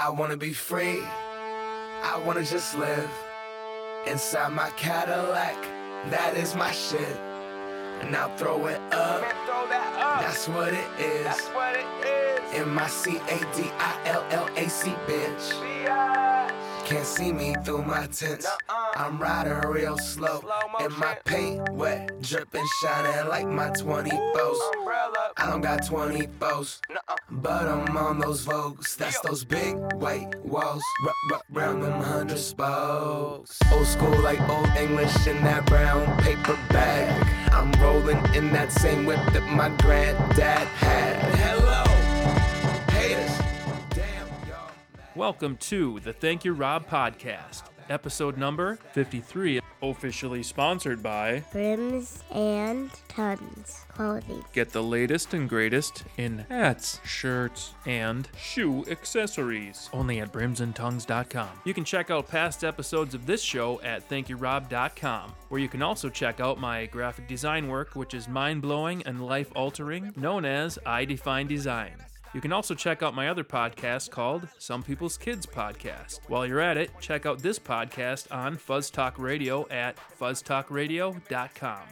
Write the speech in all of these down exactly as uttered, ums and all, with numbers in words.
I wanna be free. I wanna just live inside my Cadillac. That is my shit. And I'll throw it up. Throw that up. That's what it is. That's what it is. M I C A D I L L A C, bitch. Can't see me through my tints. I'm riding real slow. And my paint wet, dripping, shining like my twenty-fours. I don't got twenty-fours, but I'm on those Vogues. That's those big white walls, r- r- round them hundred spokes. Old school like old English in that brown paper bag. I'm rolling in that same whip that my granddad had. Hello, haters. Damn, y'all. Welcome to the Thank You Rob podcast, episode number fifty-three, officially sponsored by Brims and Tons Clothing. Get the latest and greatest in hats, shirts, and shoe accessories. Only at brims and tongues dot com. You can check out past episodes of this show at thank you rob dot com, where you can also check out my graphic design work, which is mind-blowing and life-altering, known as I Define Design. You can also check out my other podcast called Some People's Kids Podcast. While you're at it, check out this podcast on Fuzz Talk Radio at fuzz talk radio dot com.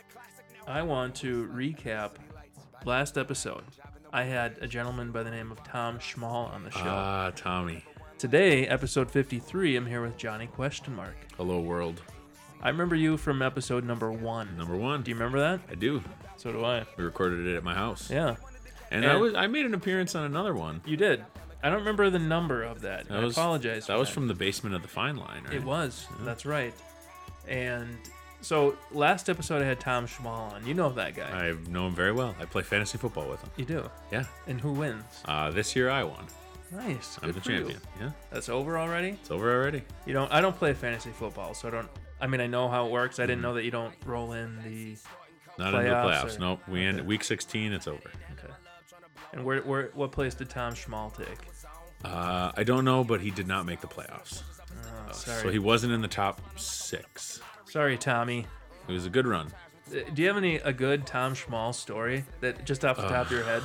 I want to recap last episode. I had a gentleman by the name of Tom Schmall on the show. Ah, Tommy. Today, episode fifty-three, I'm here with Johnny Question Mark. Hello, world. I remember you from episode number one. Number one. Do you remember that? I do. So do I. We recorded it at my house. Yeah. And, And- I was I made an appearance on another one. You did. I don't remember the number of that. That I was, apologize for That was from the basement of the Fine Line, right? It was. That's right. And so last episode I had Tom Schmall on. You know that guy. I know him very well. I play fantasy football with him. You do. Yeah. And who wins? Uh, this year I won. Nice. I'm Good the for you. champion. Yeah. That's over already? It's over already. You don't I don't play fantasy football, so I don't I mean I know how it works. I didn't know that you don't roll in the Not into the Playoffs playoffs. or- Nope. We end Okay. week sixteen. It's over. Okay. And where where what place did Tom Schmall take? Uh, I don't know, but he did not make the playoffs. Oh, sorry. So he wasn't in the top six. Sorry, Tommy. It was a good run. Uh, Do you have any a good Tom Schmall story that just off the top of your head?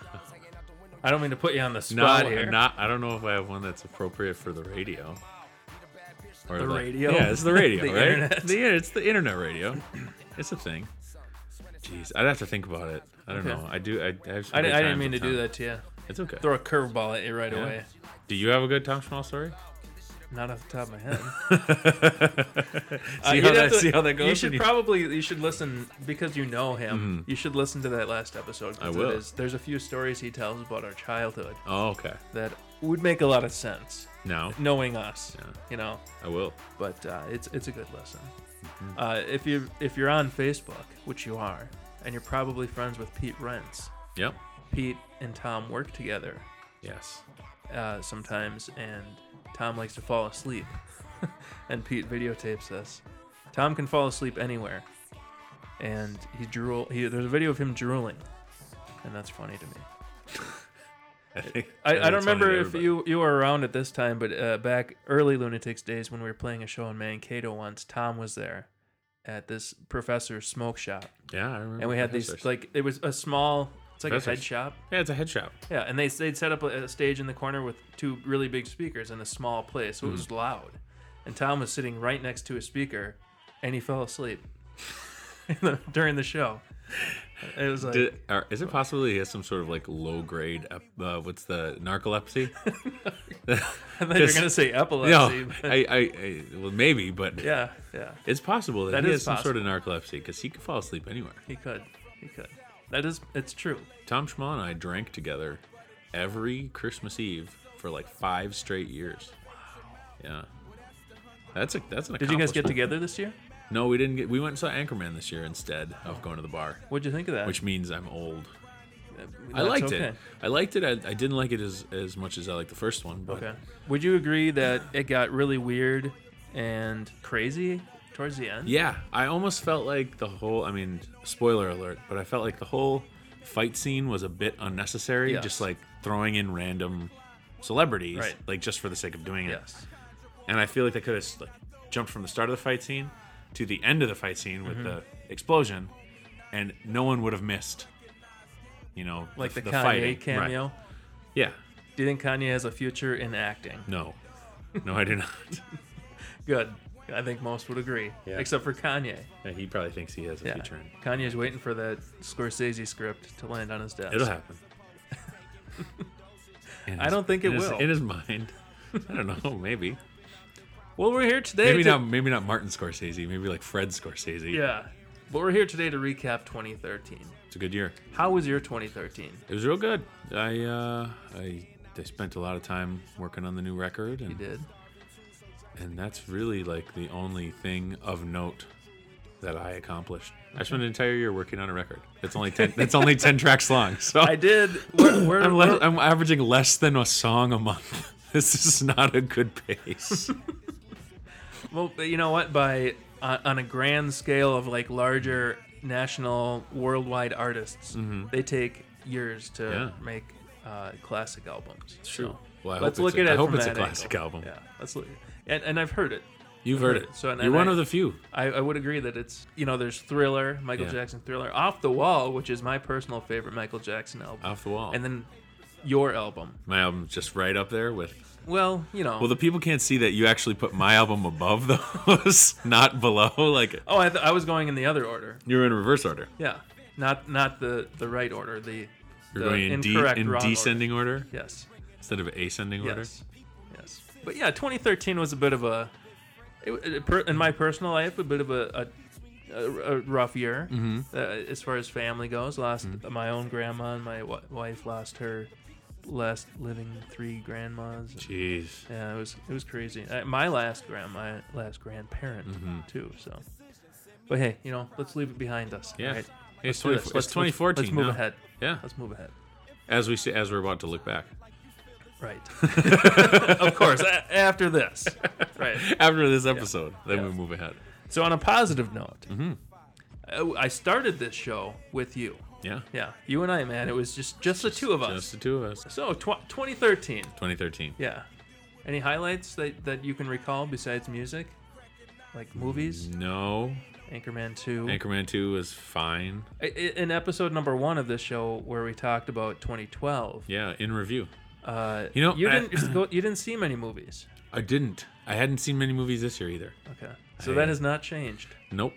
I don't mean to put you on the No, spot here. not. I don't know if I have one that's appropriate for the radio. Or The like- radio? Yeah, it's the radio, The right? internet. The, yeah, it's the internet radio. It's a thing. Jeez, I'd have to think about it. I don't Okay. know. I do. I, I have some I, good di- I didn't times mean to with do Tom. that to you. It's okay. Throw a curveball at you right Yeah. away. Do you have a good Tom Schmall story? Not off the top of my head. see, Uh, you'd how have that, to- see how that goes? You should when probably you should listen because you know him. You should listen to that last episode. 'cause I will. It is, there's a few stories he tells about our childhood Oh, okay. that would make a lot of sense, No, knowing us. Yeah. You know, I will. but uh, it's it's a good listen. Mm-hmm. Uh, if you if you're on Facebook, which you are, and you're probably friends with Pete Rents, Yep. Pete and Tom work together Yes. uh, sometimes, and Tom likes to fall asleep, and Pete videotapes this. Tom can fall asleep anywhere, and he drool. He, there's a video of him drooling, and that's funny to me. I, think, I, I think don't it's funny remember to if everybody. you you were around at this time, but uh, back early Lunatics days when we were playing a show in Mankato once, Tom was there at this professor's smoke shop, Yeah, I remember. and we had these Professors. like it was a small. It's like a head Professors. shop. Yeah, it's a head shop. Yeah, and they they'd set up a, a stage in the corner with two really big speakers in a small place, so it was loud. And Tom was sitting right next to a speaker, and he fell asleep during the show. It was like Did, are, is it possible he has some sort of like low grade? Uh, what's the narcolepsy? I thought you were gonna say epilepsy. No, but- I, I, I, well, maybe, but yeah, yeah, it's possible that, That he is has some sort of narcolepsy because he could fall asleep anywhere. he could, he could. That is, it's true. Tom Schmall and I drank together every Christmas Eve for like five straight years. Wow. Yeah. That's a that's an. Did you guys get accomplishment. together this year? No, we didn't get. We went and saw Anchorman this year instead of going to the bar, What'd you think of that? which means I'm old. That's I liked okay. it. I liked it. I, I didn't like it as as much as I liked the first one. But Okay. Would you agree that it got really weird and crazy towards the end? Yeah, I almost felt like the whole. I mean, spoiler alert, but I felt like the whole fight scene was a bit unnecessary. Yes. Just like throwing in random celebrities, Right. like just for the sake of doing it. Yes. And I feel like they could have like jumped from the start of the fight scene to the end of the fight scene with Mm-hmm. the explosion, and no one would have missed. You know, Like the, the Kanye fighting. cameo. Right. Yeah, Do you think Kanye has a future in acting? No. No, I do not. Good. I think most would agree, Yeah. except for Kanye. Yeah, he probably thinks he has a Yeah. future in. Kanye's waiting for that Scorsese script to land on his desk. It'll happen. In I his- don't think it in his- will. In his mind. I don't know, maybe. Well, we're here today. Maybe to, not maybe not Martin Scorsese, maybe like Fred Scorsese. Yeah. But we're here today to recap twenty thirteen. It's a good year. How was your twenty thirteen? It was real good. I uh I I spent a lot of time working on the new record You and did. and that's really like the only thing of note that I accomplished. I spent an entire year working on a record. It's only ten it's only ten tracks long. So I did. Where, where, I'm, where- le- I'm averaging less than a song a month. This is not a good pace. well, you know what? By on, on a grand scale of like larger national, worldwide artists, they take years to Yeah. make uh, classic albums. It's true. Well, I let's hope look it's a- at it. I hope from it's a that classic angle. album. Yeah, let's look. And, and I've heard it. You've I've heard it. So and, You're and one I, of the few. I, I would agree that it's, you know, there's Thriller, Michael Yeah. Jackson Thriller, Off the Wall, which is my personal favorite Michael Jackson album. Off the Wall. And then your album. My album's just right up there with. Well, you know. Well, the people can't see that you actually put my album above those, not below. Like oh, I, th- I was going in the other order. you were in reverse order. Yeah. Not not the, the right order, the, You're the going in, de- incorrect in wrong descending order, order. Yes. instead of ascending order. Yes. Yes. But yeah, twenty thirteen was a bit of a, it, it, per, in my personal life, a bit of a, a, a, a rough year Mm-hmm. uh, as far as family goes. Lost my own grandma, and my w- wife lost her last living three grandmas. Jeez. Yeah, it was it was crazy. Uh, my last grand, my last grandparent Mm-hmm. too. So, but hey, you know, let's leave it behind us. Yeah. all right? Hey, it's, Let's do this. twenty, Let's- it's twenty fourteen. Let's move now. ahead. Yeah. Let's move ahead. As we say, as we're about to look back. Right. of course. A- after this. Right. After this episode, then Yeah. we move ahead. So on a positive note, Mm-hmm. I, I started this show with you. Yeah. Yeah, you and I, man. It was just just the two of us. Just the two of us. So tw- twenty thirteen. twenty thirteen. Yeah. Any highlights that, that you can recall besides music? Like movies? No. Anchorman two. Anchorman two was fine. I- I- In episode number one of this show, where we talked about twenty twelve, Yeah, in review. uh, You know, you I- didn't go, you didn't see many movies. I didn't. I hadn't seen many movies this year either. Okay, so I- that has not changed. Nope.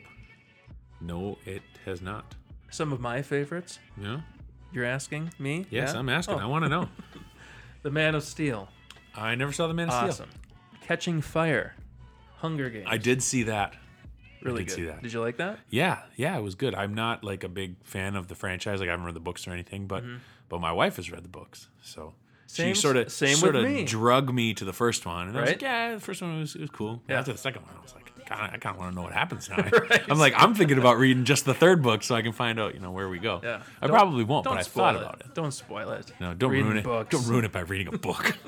No, it has not. Some of my favorites. Yeah. You're asking me? Yes, Yeah? I'm asking. Oh, I want to know. The Man of Steel. I never saw The Man of Steel. Awesome. Catching Fire. Hunger Games. I did see that. really did good. see that. Did you like that? Yeah, yeah, it was good. I'm not like a big fan of the franchise. Like I haven't read the books or anything, but but my wife has read the books, so Mm-hmm. Same- she sort of same sort with of me. drug me to the first one, and I was Right? like, yeah, the first one was it was cool. Yeah. After the second one, I was like, kinda, I kind of want to know what happens now. I'm like, I'm thinking about reading just the third book so I can find out, you know, where we go. Yeah. I Don't- probably won't, Don't but I spoil thought it. about it. Don't spoil it. No, don't Reading ruin it. books. Don't ruin it by reading a book.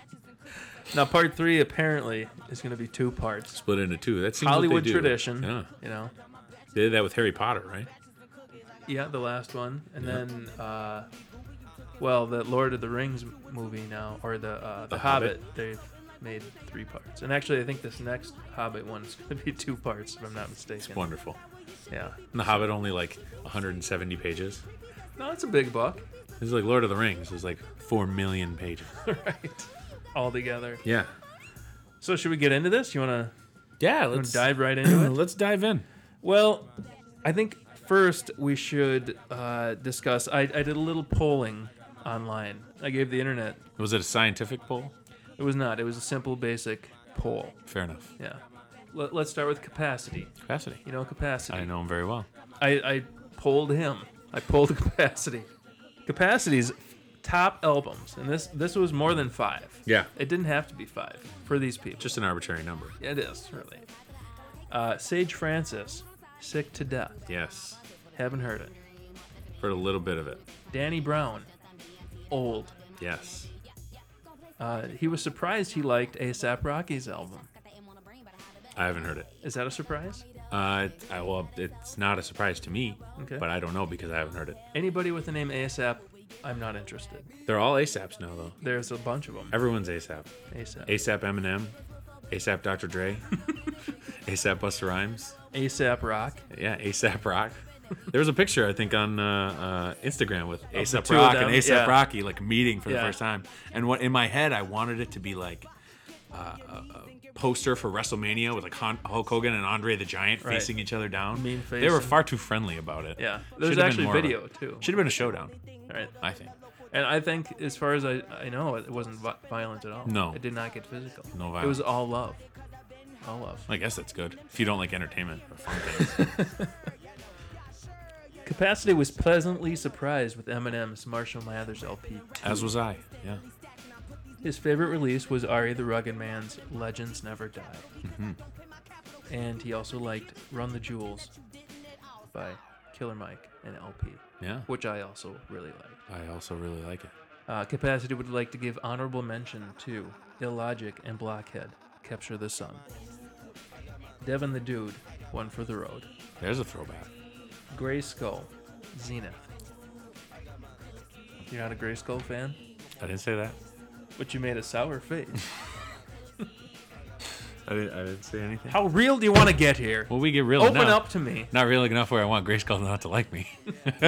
Now, part three apparently is going to be two parts. Split into two. That seems Hollywood what they do. tradition. Yeah, You know. they did that with Harry Potter, right? Yeah, the last one, and then, uh, well, the Lord of the Rings m- movie now, or the uh, the, The Hobbit. Hobbit. They've made three parts, and actually, I think this next Hobbit one is going to be two parts, if I'm not mistaken. Wonderful. Yeah. And the Hobbit only like one hundred seventy pages. No, it's a big book, It's like Lord of the Rings. It's like four million pages. right? All together. Yeah. So, should we get into this? You want to Yeah, let's dive right into it? let's dive in. Well, I think first we should uh, discuss. I, I did a little polling online. I gave the internet. Was it a scientific poll? It was not. It was a simple, basic poll. Fair enough. Yeah. Let, let's start with capacity. Capacity. You know capacity. I know him very well. I, I polled him. I polled capacity. Capacity's top albums, and this this was more than five. Yeah. It didn't have to be five for these people. Just an arbitrary number. Yeah, it is really. Uh, Sage Francis, Sick to Death. Yes. Haven't heard it. Heard a little bit of it. Danny Brown, Old. Yes. Uh, he was surprised he liked ASAP Rocky's album. I haven't heard it. Is that a surprise? Uh, it, I, well, it's not a surprise to me, Okay. but I don't know because I haven't heard it. Anybody with the name ASAP, I'm not interested. They're all ASAPs now, though. There's a bunch of them. Everyone's ASAP. ASAP. ASAP Eminem, ASAP Doctor Dre, ASAP Busta Rhymes. ASAP Rock. Yeah, ASAP Rock. There was a picture I think on uh, uh, Instagram with the A$AP two of Rock them, and A$AP yeah. Rocky like meeting for the Yeah. first time. And what in my head I wanted it to be like uh, a, a poster for WrestleMania with like Han- Hulk Hogan and Andre the Giant Right. facing each other down. Mean They were facing. far too friendly about it. Yeah. There's Should've been actually more of a- video, too. Should have been a showdown, All right. I think. And I think, as far as I, I know, it wasn't vi- violent at all. No. It did not get physical. No It was violence. all love. All love. I guess that's good if you don't like entertainment or fun things. Capacity was pleasantly surprised with Eminem's Marshall Mathers L P. As was I. Yeah. His favorite release was Ari the Rugged Man's Legends Never Die. Mm-hmm. And he also liked Run the Jewels by Killer Mike and L P, Yeah. which I also really liked. I also really like it. Uh, Capacity would like to give honorable mention to Illogic and Blockhead, Capture the Sun. Devin the Dude, One for the Road. There's a throwback. Gray Skull, Zenith. You're not a Gray Skull fan? I didn't say that. But you made a sour face. I didn't, I didn't say anything. How real do you want to get here? Well, we get real Open enough. up to me. Not real enough where I want Grayskull not to like me.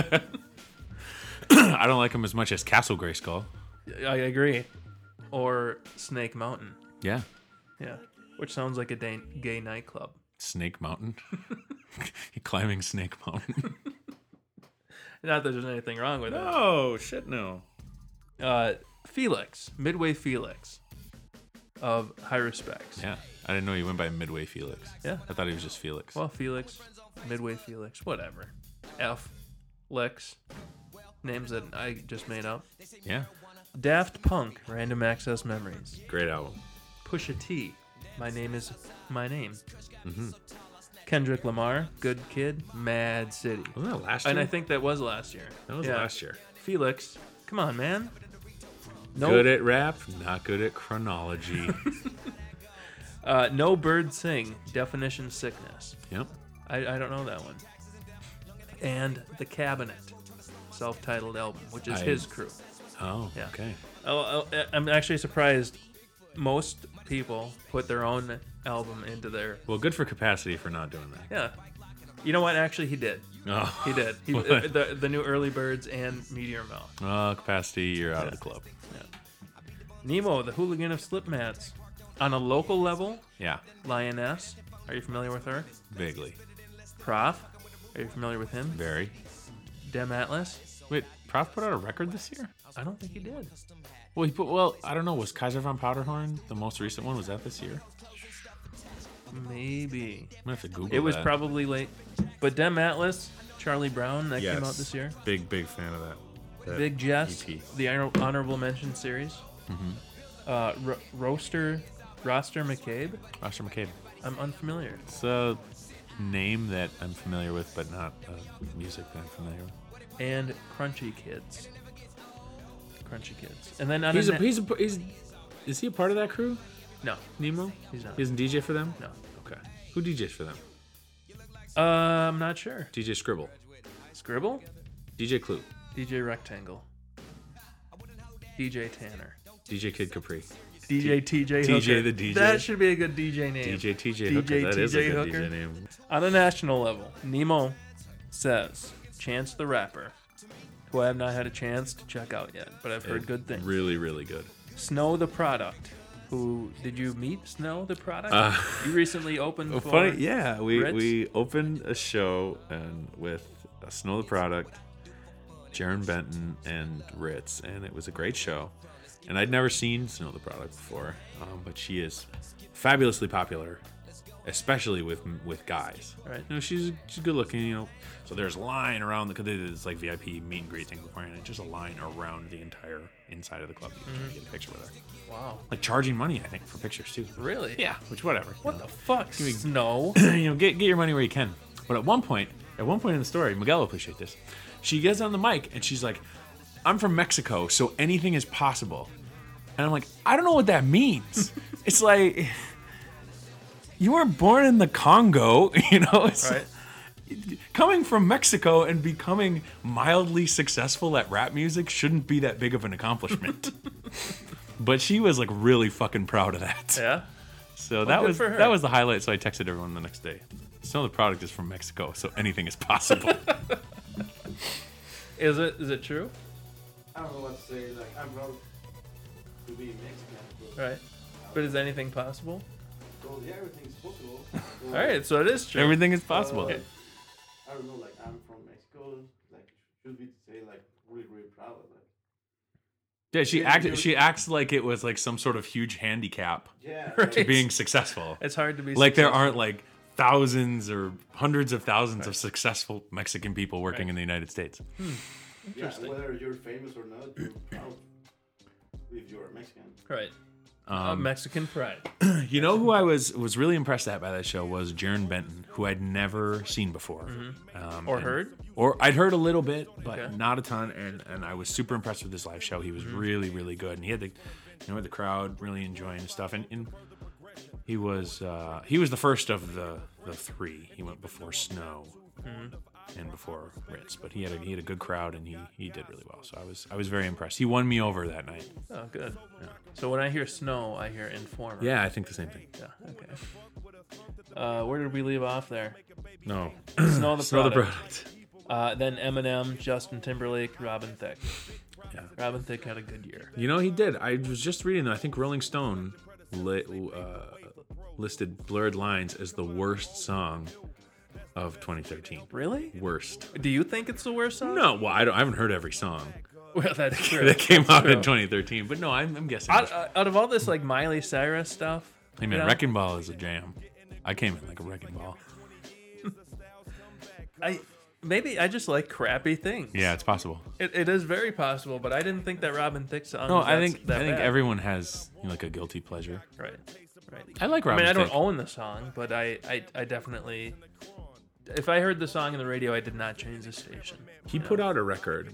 I don't like him as much as Castle Grayskull. I agree. Or Snake Mountain. Yeah. Yeah. Which sounds like a da- gay nightclub. Snake Mountain. He climbing Snake Mountain. Not that there's anything wrong with Oh, shit, no. it. Uh, Felix, Midway Felix, of High Respects. Yeah. I didn't know he went by Midway Felix. Yeah. I thought he was just Felix. Well, Felix, Midway Felix, whatever. F, Lex, names that I just made up. yeah. Daft Punk, Random Access Memories. Great album. Pusha T, My Name Is My Name. Mm-hmm. Kendrick Lamar, Good Kid, Mad City. Wasn't that last year? And I think that was last year. that was Yeah. last year. Felix, come on, man. No, Good at rap, not good at chronology. uh, no Bird Sing, Definition Sickness. Yep. I, I don't know that one. And The Cabinet, self-titled album, which is I- his crew. Oh, Yeah. okay. Oh, oh, I'm actually surprised most people put their own album into their... Well, good for Capacity for not doing that. Yeah. You know what? Actually, he did. Oh, He did. He, What? uh, the, the new Early Birds and Meteor Mouth. oh Capacity, you're out of the club. Nemo, the hooligan of Slipmats. On a local level, Yeah, Lioness. Are you familiar with her? vaguely. Prof. Are you familiar with him? Very. Dem Atlas. Wait, Prof put out a record this year? I don't think he did. Well, he put. Well, I don't know. Was Kaiser von Powderhorn the most recent one? Was that this year? Maybe. I'm gonna have to Google. It was that. probably late. But Dem Atlas, Charlie Brown, that yes. came out this year. Big, big fan of that. that Big Jess, E P. the honor- honorable mention series. Mm-hmm. Uh, Ro- Roaster, Roster McCabe. Roger McCabe. I'm unfamiliar. It's a name that I'm familiar with, but not uh, music that I'm familiar with. And Crunchy Kids. Crunchy Kids. And then on He's a, a, he's a, he's. Is he a part of that crew? no, Nemo? he's not. He doesn't D J for them? No. Okay. Who D Js for them? Uh, I'm not sure. D J Scribble. Scribble? D J Clue. D J Rectangle. D J Tanner. D J Kid Capri. D J T J T J Hooker. the D J. That should be a good D J name. D J T J D J Hooker. That is a T J good Hooker. D J name. On a national level, Nemo says Chance the Rapper, who I have not had a chance to check out yet, but I've heard good things. Really, really good. Snow the Product, who did you meet Snow the Product? Uh, you recently opened Well, for funny, yeah. We Ritz? we opened a show and with uh, Snow the Product, Jaron Benton, and Ritz, and it was a great show. And I'd never seen Snow the Product before, um, but she is fabulously popular, especially with with guys. Right. You know, she's she's good looking. You know, so there's a line around the because it's like V I P meet and greet thing beforehand. And just a line around the entire inside of the club. You can get a picture with her. Wow. Like charging money, I think, for pictures too. Really? Yeah, which whatever. What you the know. fuck, Snow? you know, get get your money where you can. But at one point, at one point in the story, Miguel will appreciate this. She gets on the mic and she's like, "I'm from Mexico, so anything is possible." And I'm like, I don't know what that means. It's like you weren't born in the Congo, you know. It's, Right. Coming from Mexico and becoming mildly successful at rap music shouldn't be that big of an accomplishment. But she was like really fucking proud of that. Yeah. So that good was for her. that was the highlight. So I texted everyone the next day. Some of the product is from Mexico, so anything is possible. Is it is it true? I don't know what to say. Like, I'm proud to be Mexican. But, Right. But is anything possible? well, yeah, everything's possible. All right, so it is true. Everything is possible. Uh, I don't know. Like, I'm from Mexico. Like, should be to say like really, really proud of it. Yeah, she Yeah, act you're- she acts like it was like some sort of huge handicap Yeah. Right. to being successful. It's hard to be Like there successful. aren't like thousands or hundreds of thousands of successful Mexican people working Right. in the United States. Yeah, Interesting. whether you're famous or not, you're proud if you're Mexican. right. Um, Uh, Mexican pride. You know who I was was really impressed at by that show was Jaron Benton, who I'd never seen before, um, Or and- heard? or I'd heard a little bit, but Okay. not a ton. And, and I was super impressed with his live show. He was really really good, and he had the you know the crowd really enjoying his stuff. And, and he was uh, he was the first of the the three. He went before Snow and before Ritz, but he had a he had a good crowd, and he he did really well. So I was I was very impressed. He won me over that night. Oh, good. So when I hear snow, I hear informer. Yeah, I think the same thing. Yeah. Okay. Uh, where did we leave off there? No, Snow the Snow the product. product. Uh, then Eminem, Justin Timberlake, Robin Thicke. Yeah. Robin Thicke had a good year. You know, he did. I was just reading, I think Rolling Stone li- uh, listed Blurred Lines as the worst song of twenty thirteen. Really? Worst. Do you think it's the worst song? No, well, I, don't, I haven't heard every song Well, that's true. that came out true. in twenty thirteen, but no, I'm, I'm guessing. Out, uh, out of all this, like Miley Cyrus stuff. hey, man, you know, Wrecking Ball is a jam. I came in like a wrecking ball. I maybe I just like crappy things. Yeah, it's possible. It, it is very possible, but I didn't think that Robin Thicke song. No, was I that- think that I think bad. everyone has you know, like a guilty pleasure. Right. Right. I like I Robin mean, I don't Thicke. own the song, but I, I, I definitely. If I heard the song on the radio, I did not change the station. He put out a record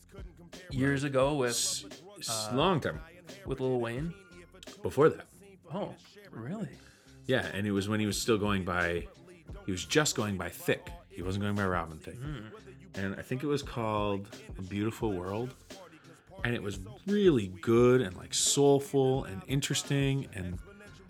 Years ago with s- long time with Lil Wayne. before that. Oh, really? Yeah, and it was when he was still going by, he was just going by Thick. He wasn't going by Robin Thicke. And I think it was called A Beautiful World. And it was really good and like soulful and interesting. And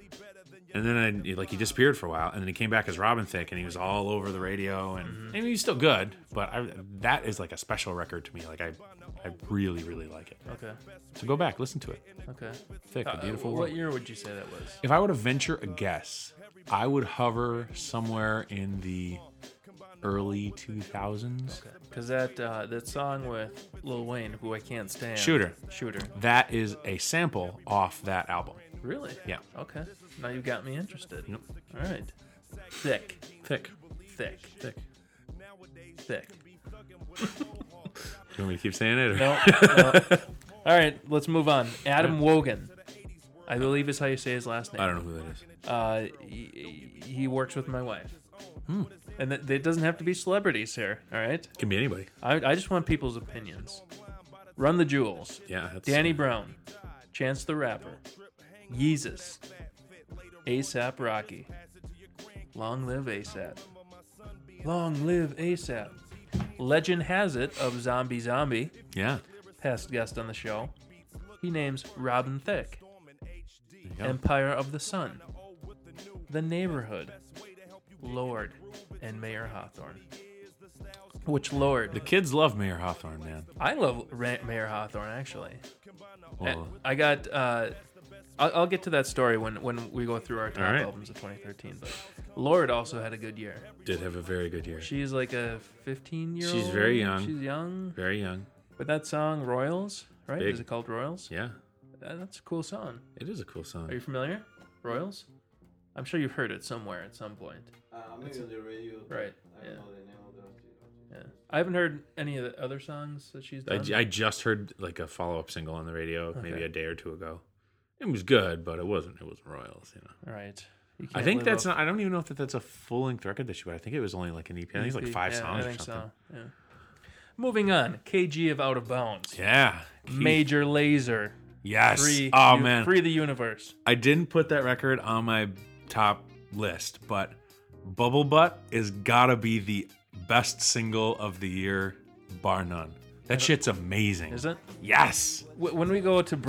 and then I, like he disappeared for a while. And then he came back as Robin Thicke and he was all over the radio. And, and he's still good, but I, that is like a special record to me. Like I, I really, really like it. Okay. So go back, listen to it. Okay. Thick, A Uh, Beautiful what World. year would you say that was? If I were to venture a guess, I would hover somewhere in the early two thousands. Because that uh, that song with Lil Wayne, who I can't stand. Shooter. Shooter. That is a sample off that album. Really? Yeah. Okay. Now you got me interested. Yep. All right. Thick. Thick. Thick. Thick. Thick. You want me to keep saying it? Or? No. no. All right. Let's move on. Adam Wogan. I believe is how you say his last name. I don't know who that is. Uh, he, he works with my wife. Hmm. And it, it doesn't have to be celebrities here, all right? Can be anybody. I, I just want people's opinions. Run the Jewels. Yeah. That's, Danny Brown. Chance the Rapper. Yeezus. ASAP Rocky. Long live ASAP. Long live ASAP. Legend has it of Zombie Zombie, Yeah. past guest on the show. He names Robin Thicke. There you go. Empire of the Sun, The Neighborhood, Lord, and Mayor Hawthorne. Which Lord? The kids love Mayor Hawthorne, man. I love Ra- Mayor Hawthorne, actually. Well, I got. Uh, I'll, I'll get to that story when, when we go through our top All right. albums of twenty thirteen. But Lord also had a good year. did have a very good year. She's like a fifteen year old. She's very young. She's young. Very young. But that song Royals, right? Big. Is it called Royals? Yeah. That- That's a cool song. It is a cool song. Are you familiar? Royals? I'm sure you've heard it somewhere at some point. Uh, maybe on the radio. Right, I don't yeah. know the name of the artist. Yeah. I haven't heard any of the other songs that she's I, done. I just heard like a follow up single on the radio maybe Okay. a day or two ago. It was good, but it wasn't. It wasn't Royals, you know. All right. You I can't think live that's up- not. I don't even know if that that's a full length record that she. But I think it was only like an E P. I think it's like five yeah, songs I think or something. so. Yeah. Moving on. K G of Out of Bounds. Yeah. Major Lazer. Yes. Free. oh u- man. Free the universe. I didn't put that record on my top list, but Bubble Butt is gotta be the best single of the year, bar none. That shit's amazing. Is it? Yes. W- when we go to break,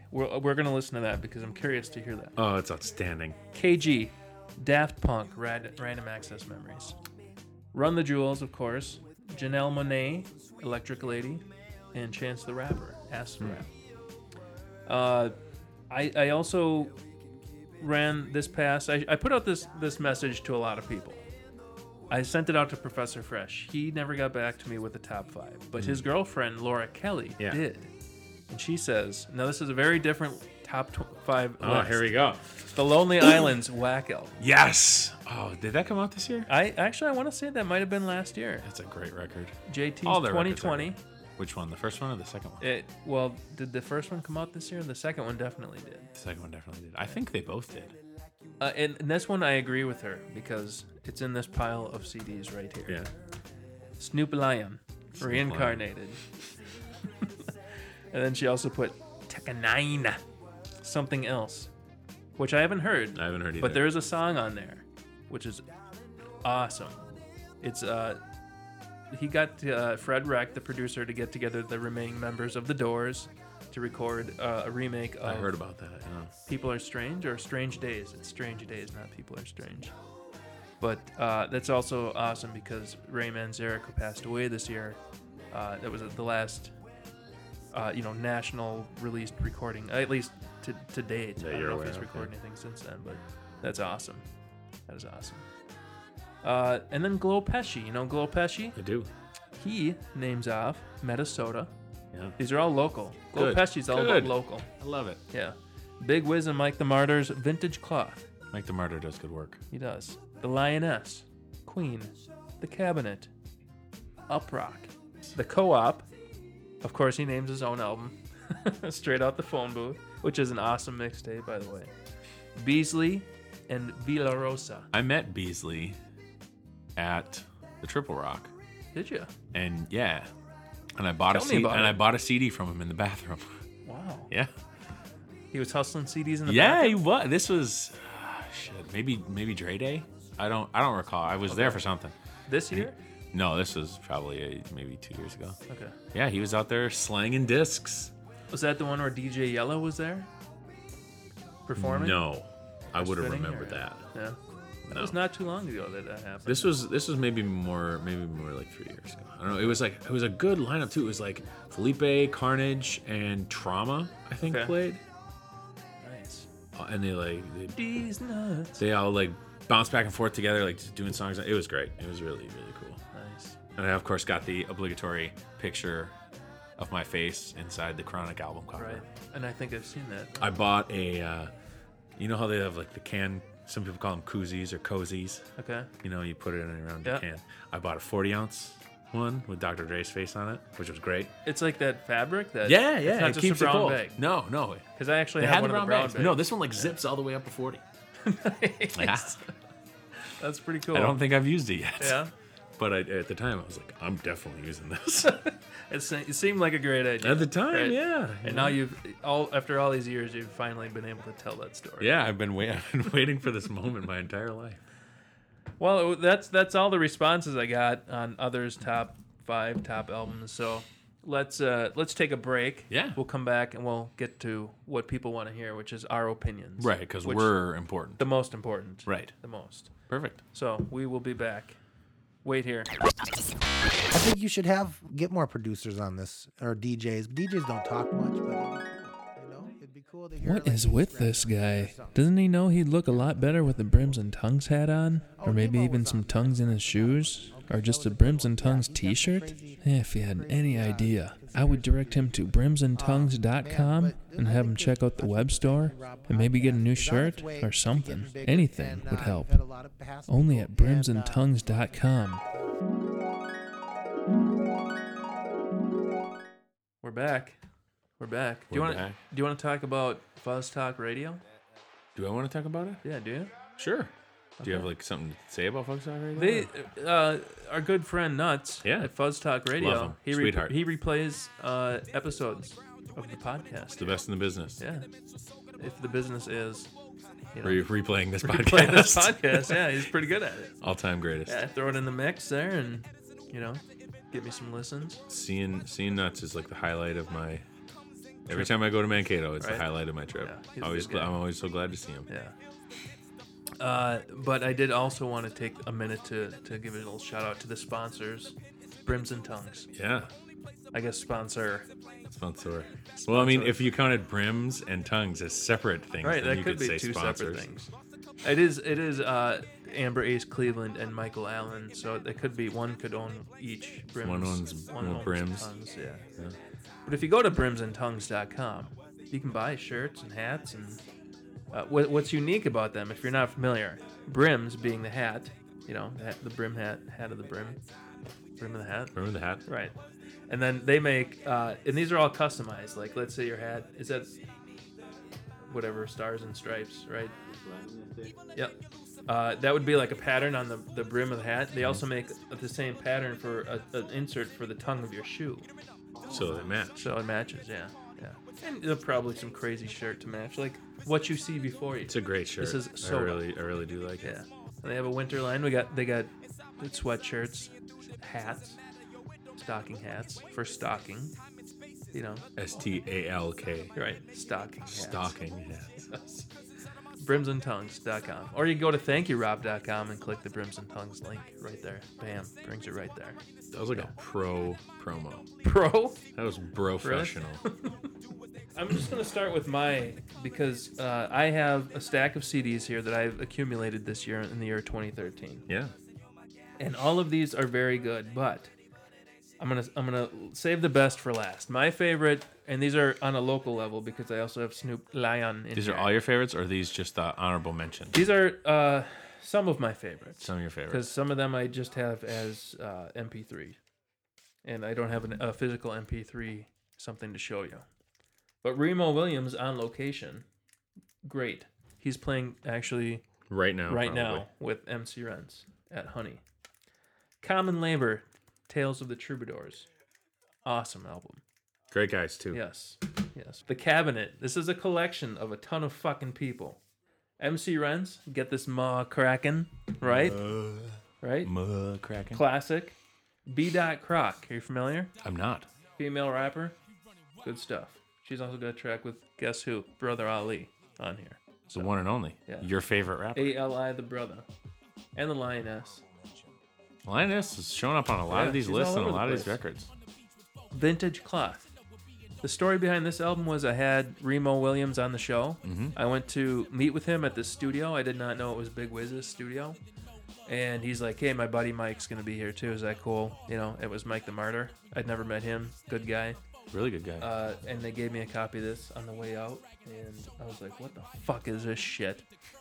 We're, we're going to listen to that because I'm curious to hear that. Oh, it's outstanding. K G, Daft Punk, Rad, Random Access Memories. Run the Jewels, of course. Janelle Monáe, Electric Lady. And Chance the Rapper, Ask the Rap. Uh, I, I also ran this past. I, I put out this, this message to a lot of people. I sent it out to Professor Fresh. He never got back to me with the top five. But his girlfriend, Laura Kelly, Yeah. did. And she says, now this is a very different top tw- five Oh, list. here we go. The Lonely Island's Whack Album. Yes. Oh, did that come out this year? I actually I want to say that might have been last year. That's a great record. J T's All their twenty records are twenty. great. Which one? The first one or the second one? It well, did the first one come out this year? The second one definitely did. The second one definitely did. I think they both did. Uh, and, and this one I agree with her because it's in this pile of C Ds right here. Yeah. Snoop Lion, Snoop reincarnated. And then she also put Tekka Nine, something else, which I haven't heard. I haven't heard either. But there is a song on there, which is awesome. It's uh, he got uh, Fred Reck, the producer, to get together the remaining members of The Doors to record uh, a remake of I heard about that. Yeah. People Are Strange or Strange Days. It's Strange Days, not People Are Strange. But uh, that's also awesome because Ray Manzarek, who passed away this year, uh, that was the last, uh, you know, national released recording, at least to, to date. That I don't you're know if aware he's of, recorded yeah. anything since then, but that's awesome. That is awesome. Uh, and then Glow Pesci. You know Glow Pesci? I do. He names off Minnesota. Yeah. These are all local. Glow Good. Pesci's all Good. about local. I love it. Yeah. Big Wiz and Mike the Martyrs, Vintage Cloth. Mike the Martyr does good work. He does. The Lioness, Queen, The Cabinet, Uprock, The Co-op. Of course, he names his own album, Straight Out the Phone Booth, which is an awesome mixtape, by the way. Beasley and Villa Rosa. I met Beasley at the Triple Rock, Did you? and yeah, and I bought Tell a me C D, about and it. I bought a C D from him in the bathroom. Wow. Yeah. He was hustling C Ds in the Yeah, bathroom? he was. This was ah, shit. Maybe maybe Dre Day. I don't I don't recall. I was there for something. This year? No, this was probably uh, maybe two years ago. Okay. Yeah, he was out there slanging discs. Was that the one where D J Yellow was there? Performing? No, I would have spinning, remembered or- that. Yeah. That No. was not too long ago that that happened. This was this was maybe more maybe more like three years ago. I don't know. It was like it was a good lineup too. It was like Felipe, Carnage, and Trauma. I think Okay. played, Nice. uh, and they like they, These nuts. they all like bounced back and forth together, like just doing songs. It was great. It was really really cool. Nice. And I of course got the obligatory picture of my face inside the Chronic album cover. Right. And I think I've seen that. I bought a, uh, you know how they have like the can. Some people call them koozies or cozies. Okay. You know, you put it in around Yeah. your can. I bought a forty ounce one with Doctor Dre's face on it, which was great. It's like that fabric that. Yeah, It's yeah, not it just keeps a brown it cold. bag. No, no, Because I actually they have had one the of brown the brown bags. bags. No, this one like zips all the way up to forty. Nice. Yeah. That's pretty cool. I don't think I've used it yet. Yeah. But I, at the time, I was like, I'm definitely using this. It, se- it seemed like a great idea. At the time, right? yeah. And now you've all after all these years, you've finally been able to tell that story. Yeah, I've been wait- I've been waiting for this moment my entire life. Well, it- that's that's all the responses I got on others' top five top albums. So let's uh, let's take a break. Yeah. We'll come back and we'll get to what people want to hear, which is our opinions. Right, because Which- we're important. the most important. Right. The most. Perfect. So we will be back. Wait here. I think you should have get more producers on this or D Js. D Js don't talk much, but it'd be cool. You know, it'd be cool to hear. What like, is with this guy? Doesn't he know he'd look a lot better with the Brims and Tongues hat on? Or maybe even some tongues in his shoes? Or just a Brims and Tongues t-shirt? If he had any idea, I would direct him to brims and tongues dot com and have him check out the web store and maybe get a new shirt or something. Anything would help. Only at brims and tongues dot com. We're back. We're back. Do you We're want back. do you want to talk about Fuzz Talk Radio? Do I want to talk about it? Yeah, do you? Sure. Do you have like something to say about Fox Talk Radio? They, uh, our good friend Nuts Yeah. at Fuzz Talk Radio. Love him. He re- Sweetheart. he replays uh, episodes of the podcast. It's the best in the business. Yeah. If the business is, you know, Re- replaying this podcast. replay this podcast. Yeah, he's pretty good at it. All time greatest. Yeah, throw it in the mix there, and you know, get me some listens. Seeing seeing Nuts is like the highlight of my Every time I go to Mankato, it's Right? the highlight of my trip. Yeah, he's a always, good guy. I'm always so glad to see him. Yeah. Uh, but I did also want to take a minute to, to give a little shout out to the sponsors, Brims and Tongues. Yeah. I guess sponsor. Sponsor. Well, I mean, if you counted brims and tongues as separate things, Right, then that you could could, be say two sponsors. separate things. It is it is uh, Amber Ace Cleveland and Michael Allen, so it could be one could own each brims. One owns one owns brims. Tongues, yeah. But if you go to brims and tongues dot com, you can buy shirts and hats and uh, what, what's unique about them, if you're not familiar, brims being the hat, you know, the, hat, the brim hat, hat of the brim, brim of the hat. Remember the hat? Right. And then they make, uh, and these are all customized. Like, let's say your hat is that whatever, stars and stripes, right? Yep. Uh, that would be like a pattern on the, the brim of the hat. They also make the same pattern for a, an insert for the tongue of your shoe. So they match. So it matches, yeah. Yeah. And uh, probably some crazy shirt to match, like what you see before you. It's a great shirt. This is I so really, I really do like it. Yeah. And they have a winter line. We got they got sweatshirts, hats, stocking hats for stocking. You know, S T A L K. right? Stocking hats. Stocking hats. Yes. brims and tongues dot com. Or you can go to thank you rob dot com and click the Brims and Tongues link right there. Bam. Brings you right there. That was like a pro promo. Pro? That was professional. I'm just going to start with my, because uh, I have a stack of C Ds here that I've accumulated this year in the year twenty thirteen. Yeah. And all of these are very good, but I'm gonna I'm gonna save the best for last. My favorite, and these are on a local level because I also have Snoop Lion in These here. are all your favorites, or are these just uh, honorable mentions? These are uh, some of my favorites. Some of your favorites. Because some of them I just have as uh, M P three, and I don't have an, a physical M P three something to show you. But Remo Williams on location, great. He's playing actually Right now. right probably. now with M C Rents at Honey. Common Labor, Tales of the Troubadours, awesome album. Great guys, too. Yes, yes. The Cabinet. This is a collection of a ton of fucking people. M C Rents, get this ma crackin', right? right? Muh, cracking. Classic. B. Dot Croc. Are you familiar? I'm not. Female rapper. Good stuff. She's also got a track with, guess who? Brother Ali on here. The one and only. Yeah. Your favorite rapper. A L I the brother. And the Lioness. Lioness is showing up on a lot Yeah, of these she's lists all and a over the lot of these place. records. Vintage Cloth. The story behind this album was I had Remo Williams on the show. Mm-hmm. I went to meet with him at the studio. I did not know it was Big Wiz's studio. And he's like, hey, my buddy Mike's going to be here too. Is that cool? You know, it was Mike the Martyr. I'd never met him. Good guy. Really good guy. Uh, and they gave me a copy of this on the way out. And I was like, what the fuck is this shit?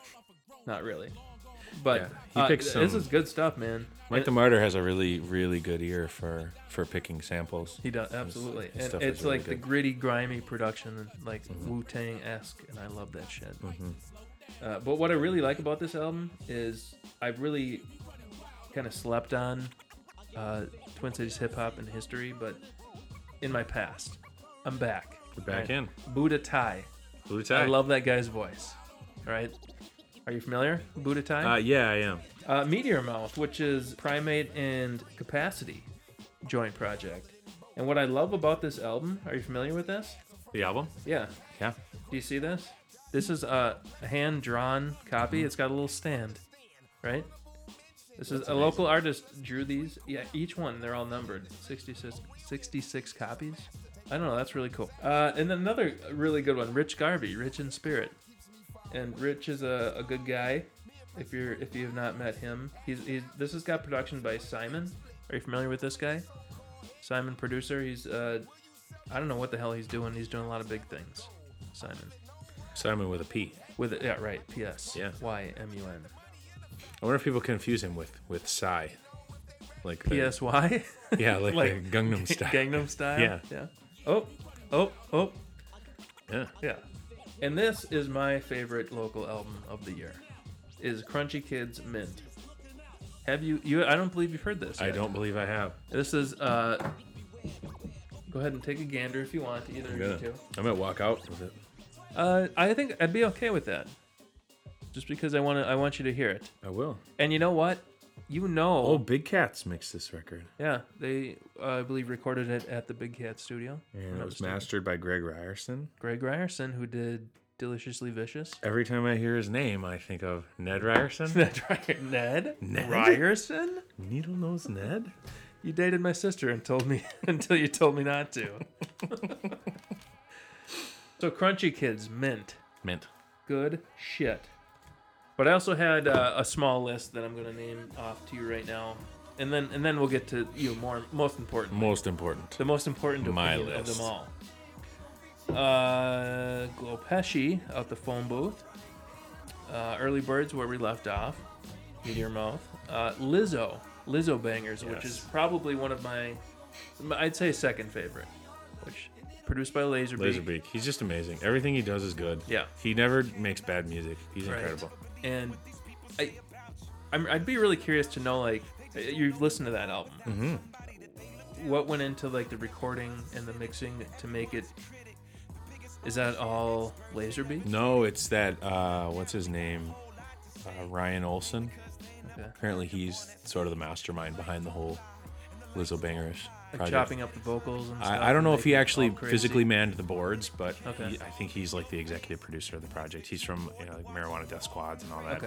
Not really. But Yeah, he uh, picks this some- is good stuff, man. Mike And- the Martyr has a really, really good ear for, for picking samples. He does, absolutely. his And stuff is it's really like the good. Mm-hmm. gritty, grimy production, like Wu-Tang esque, and I love that shit. Uh, but what I really like about this album is I've really kind of slept on uh, Twin Cities hip hop and history, but in my past, I'm back. We're back in. Buddha Tai. Blue I tie. love that guy's voice. All right. Are you familiar? Buddha Tai? Uh, yeah, I am. Uh, Meteor Mouth, which is Primate and Capacity joint project. And what I love about this album, are you familiar with this? The album? Yeah. Yeah. Do you see this? This is a hand-drawn copy. Mm-hmm. It's got a little stand, right? This is a local artist drew these. Yeah, each one, they're all numbered. sixty-six, sixty-six copies. I don't know. That's really cool. Uh, and then another really good one, Rich Garvey, Rich in Spirit. And Rich is a, a good guy. If you're if you have not met him, he's, he's this has got production by Simon. Are you familiar with this guy? Simon, producer. He's uh, I don't know what the hell he's doing. He's doing a lot of big things. Simon. Simon with a P. With it, yeah, right. P S. Yeah. Y M U N. I wonder if people confuse him with, with Psy. Like the- P S Y. Yeah, like, Like the Gangnam Style. Gangnam Style. Yeah. Yeah. Oh, oh, oh. Yeah. Yeah. And this is my favorite local album of the year. Is Crunchy Kids Mint. Have you you I don't believe you've heard this I yet. don't believe I have. This is uh go ahead and take a gander if you want, either I'm of you gonna. two. I might walk out with it. Uh I think I'd be okay with that. Just because I want to I want you to hear it. I will. And you know what? you know. Oh, Big Cats mixed this record. Yeah, they, uh, I believe, recorded it at the Big Cat Studio. And it was mastered by Greg Ryerson. Greg Ryerson, who did Deliciously Vicious. Every time I hear his name, I think of Ned Ryerson. Ned, Ry- Ned? Ned? Ryerson? Needle Nose Ned? You dated my sister and told me until you told me not to. So Crunchy Kids, Mint. Mint. Good shit. But I also had uh, a small list that I'm going to name off to you right now. And then and then we'll get to you know, more most important. Most important. The most important My opinion of list. them all. Uh, Glopeshi out the phone booth. Uh, Early Birds, where we left off. Meteor Mouth. Uh, Lizzo. Lizzo Bangers, which Yes. is probably one of my, I'd say second favorite. Which produced by Laserbeak. Laserbeak. He's just amazing. Everything he does is good. Yeah. He never makes bad music. He's Right. incredible. And I, I'm, I'd be really curious to know, like, you've listened to that album. Mm-hmm. What went into like the recording and the mixing to make it? Is that all Laserbeak? No, it's that, uh, what's his name? Uh, Ryan Olsen. Okay. Apparently he's sort of the mastermind behind the whole Lizzo Bangerish Like project. chopping up the vocals and stuff. I, I don't know and if he making it actually all crazy? physically manned the boards, but Okay. he, I think he's like the executive producer of the project. He's from you know, like Marijuana Death Squads and all that. Okay.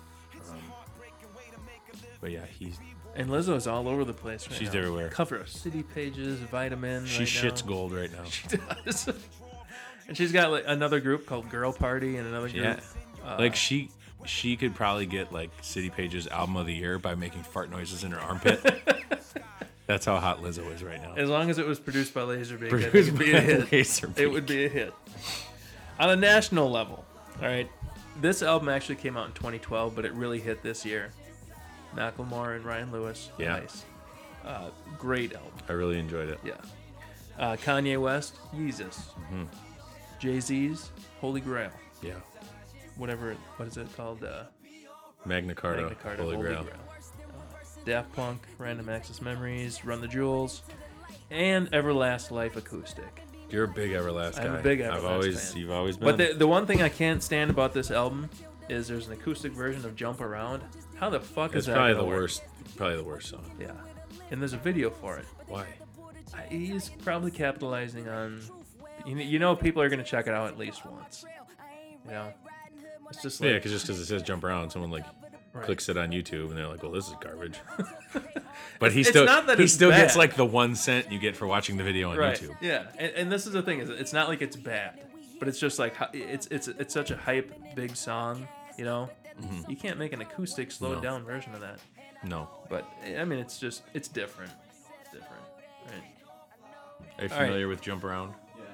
But yeah, he's And Lizzo's all over the place right She's now. everywhere. Cover of City Pages, Vitamin. she right shits now. gold right now. She does. And she's got like another group called Girl Party and another group. Yeah, uh, like she she could probably get like City Pages album of the year by making fart noises in her armpit. That's how hot Lizzo is right now. As long as it was produced by Laserbeak, I think Produced it'd be by a hit. Laserbeak. It would be a hit. On a national level, all right. This album actually came out in twenty twelve, but it really hit this year. Macklemore and Ryan Lewis. Yeah. Nice. Uh, great album. I really enjoyed it. Yeah. Uh, Kanye West, Yeezus. Mm-hmm. Jay-Z's, Holy Grail. Yeah, Whatever. What is it called? Uh, Magna Carta, Magna Carta, Holy, Grail. Uh, Daft Punk, Random Access Memories, Run the Jewels, and Everlast Life Acoustic. You're a big Everlast guy. I'm a big I've Everlast always, fan. you've always been. But the, the one thing I can't stand about this album is there's an acoustic version of Jump Around. How the fuck is it's that probably gonna the work? worst. Probably the worst song. Yeah. And there's a video for it. Why? I- He's probably capitalizing on... You know, you know people are going to check it out at least once. You know? It's just like... Yeah, because just because it says jump around, someone like Right. clicks it on YouTube and they're like, "Well, this is garbage." But he It's still not that he it's still gets bad. like the one cent you get for watching the video on Right. YouTube. Yeah. And, and this is the thing is it's not like it's bad, but it's just like hy- it's it's it's such a hype big song, you know? You can't make an acoustic slowed No. down version of that. No. But I mean it's just it's different. It's different. Right. Are you All right. familiar with Jump Around?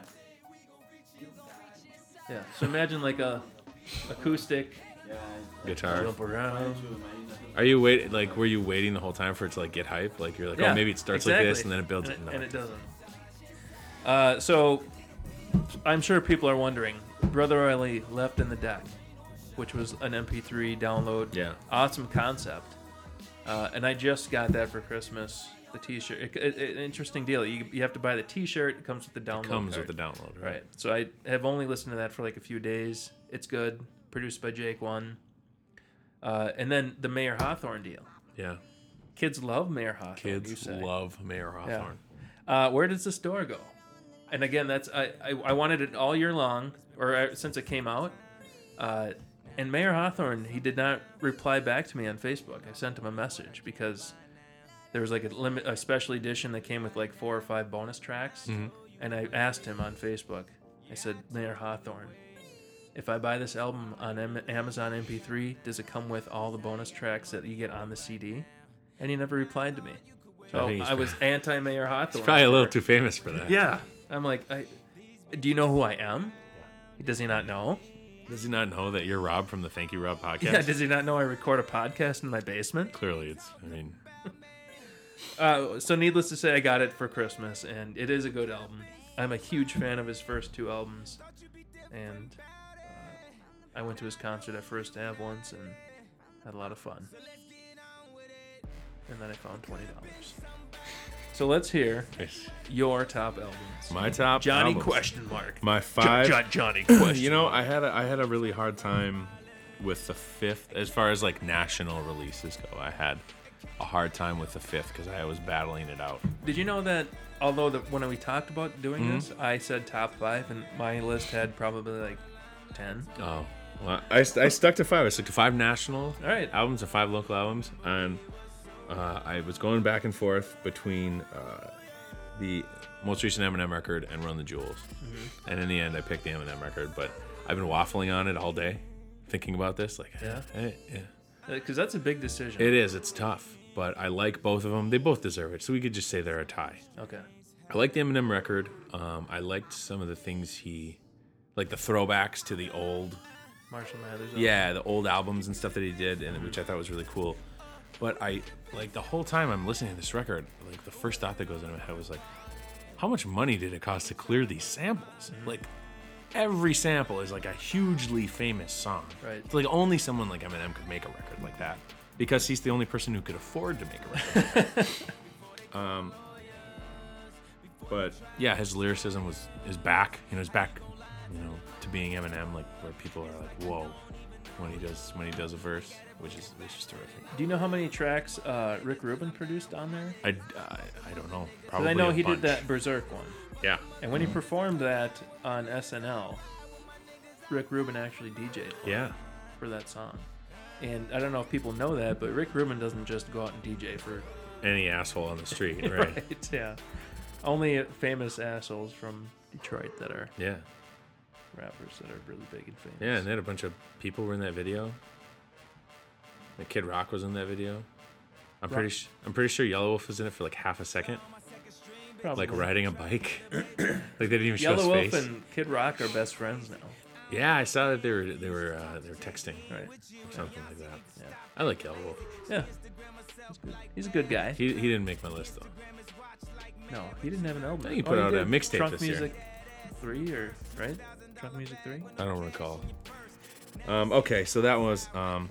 Yeah. So imagine like a acoustic Guitar. jump around. Are you wait like were you waiting the whole time for it to like get hype? Like you're like, Yeah, oh, maybe it starts like this exactly. and then it builds and it. No. and it doesn't. Uh, so I'm sure people are wondering, Brother Oily Left in the Deck, which was an M P three download. Yeah. Awesome concept. Uh, and I just got that for Christmas. The T-shirt. It, it, it- interesting deal. You, you have to buy the T-shirt. It comes with the download. Comes card. with the download, right? Right. So I have only listened to that for like a few days. It's good. Produced by Jake One. Uh, and then the Mayor Hawthorne deal. Yeah. Kids love Mayor Hawthorne. you Kids say. love Mayor Hawthorne. Uh, where does the store go? And again, that's I, I, I wanted it all year long, or uh, since it came out. Uh, and Mayor Hawthorne, he did not reply back to me on Facebook. I sent him a message because there was like a limit, a special edition that came with like four or five bonus tracks. Mm-hmm. And I asked him on Facebook. I said, Mayor Hawthorne, if I buy this album on M- Amazon M P three, does it come with all the bonus tracks that you get on the C D? And he never replied to me. So think he's I was anti-Mayor Hawthorne. He's probably a little for- too famous for that. Yeah. I'm like, I, do you know who I am? Does he not know? Does he not know that you're Rob from the Thank You Rob podcast? Yeah, does he not know I record a podcast in my basement? Clearly, it's. I mean, Uh, so needless to say, I got it for Christmas, and it is a good album. I'm a huge fan of his first two albums, and uh, I went to his concert at First Ave once and had a lot of fun. And then I found twenty dollars. So let's hear it's your top albums. my top Johnny albums. question mark. My five. Jo- Jo- Johnny question. You know, I had a, I had a really hard time with the fifth as far as like national releases go. I had a hard time with the fifth because I was battling it out. Did you know that although the, when we talked about doing Mhm. this, I said top five, and my list had probably like ten. Oh, well, I, st- I stuck to five. I stuck to five national All right. albums and five local albums, and uh, I was going back and forth between uh, the most recent Eminem record and Run the Jewels, Mm-hmm. and in the end, I picked the Eminem record. But I've been waffling on it all day, thinking about this. Like, Yeah. eh, yeah. Because that's a big decision. It is. It's tough, but I like both of them. They both deserve it, so we could just say they're a tie. Okay. I like the Eminem record. Um, I liked some of the things he, like the throwbacks to the old, Marshall Mathers. yeah, the old albums and stuff that he did, and which I thought was really cool. But I like the whole time I'm listening to this record, like the first thought that goes into my head was like, how much money did it cost to clear these samples? Like every sample is like a hugely famous song. Right. It's like only someone like Eminem could make a record like that because he's the only person who could afford to make a record. um, but yeah, his lyricism was is back. You know, he's back. You know, to being Eminem, like where people are like, whoa, when he does when he does a verse, which is which is terrific. Do you know how many tracks uh, Rick Rubin produced on there? I, I, I don't know. Because Probably I know a he bunch. did that Berserk one. Yeah. And when he performed that on S N L, Rick Rubin actually D J'd for, Yeah. for that song. And I don't know if people know that, but Rick Rubin doesn't just go out and D J for... Any asshole on the street, right? right, yeah. Only famous assholes from Detroit that are Yeah. rappers that are really big and famous. Yeah, and they had a bunch of people were in that video. The Kid Rock was in that video. I'm pretty. Sh- I'm pretty sure Yellow Wolf was in it for like half a second, Probably. like riding a bike. like they didn't even Yellow show Wolf his face. and Kid Rock are best friends now. Yeah, I saw that they were they were uh, they were texting Right. or something like that. Yeah. I like Yellow Wolf. Yeah. He's good. He's a good guy. He he didn't make my list though. No, he didn't have an album. He put out did a mixtape Trunk this year. Music three or right? Trunk Music three. I don't recall. Um, okay, so that was um,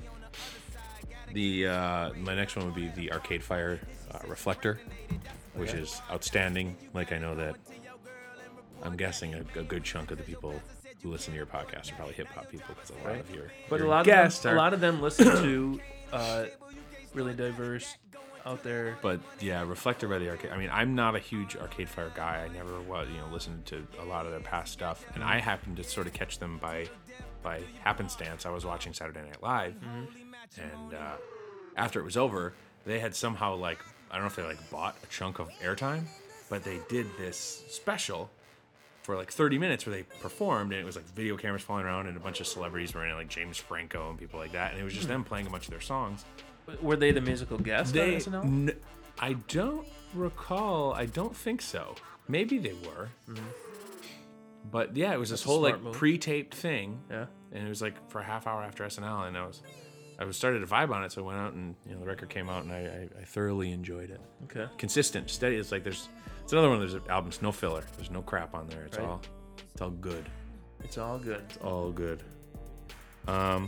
the uh, my next one would be the Arcade Fire uh, Reflector, which Okay. is outstanding. Like I know that I'm guessing a, a good chunk of the people who listen to your podcast are probably hip hop people because a lot Right. of your But your a lot of guests them, are. a lot of them listen to uh, really diverse out there. But yeah, Reflector by the Arcade. I mean, I'm not a huge Arcade Fire guy. I never was, you know, listened to a lot of their past stuff, and I happened to sort of catch them by by happenstance. I was watching Saturday Night Live, and uh, after it was over, they had somehow like I don't know if they like bought a chunk of airtime, but they did this special for like thirty minutes where they performed, and it was like video cameras falling around, and a bunch of celebrities were in it, like James Franco and people like that, and it was just them playing a bunch of their songs. Were they the musical guest on They, S N L? n- I don't recall. I don't think so. Maybe they were. But yeah, it was this That's a whole like smart move. pre-taped thing, Yeah. and it was like for a half hour after S N L, and I was, I was started to vibe on it, so I went out and you know the record came out, and I, I, I thoroughly enjoyed it. Okay. Consistent, steady. It's like there's, it's another one of those albums, no filler. There's no crap on there. It's Right. all, it's all good. It's all good. All good. Um,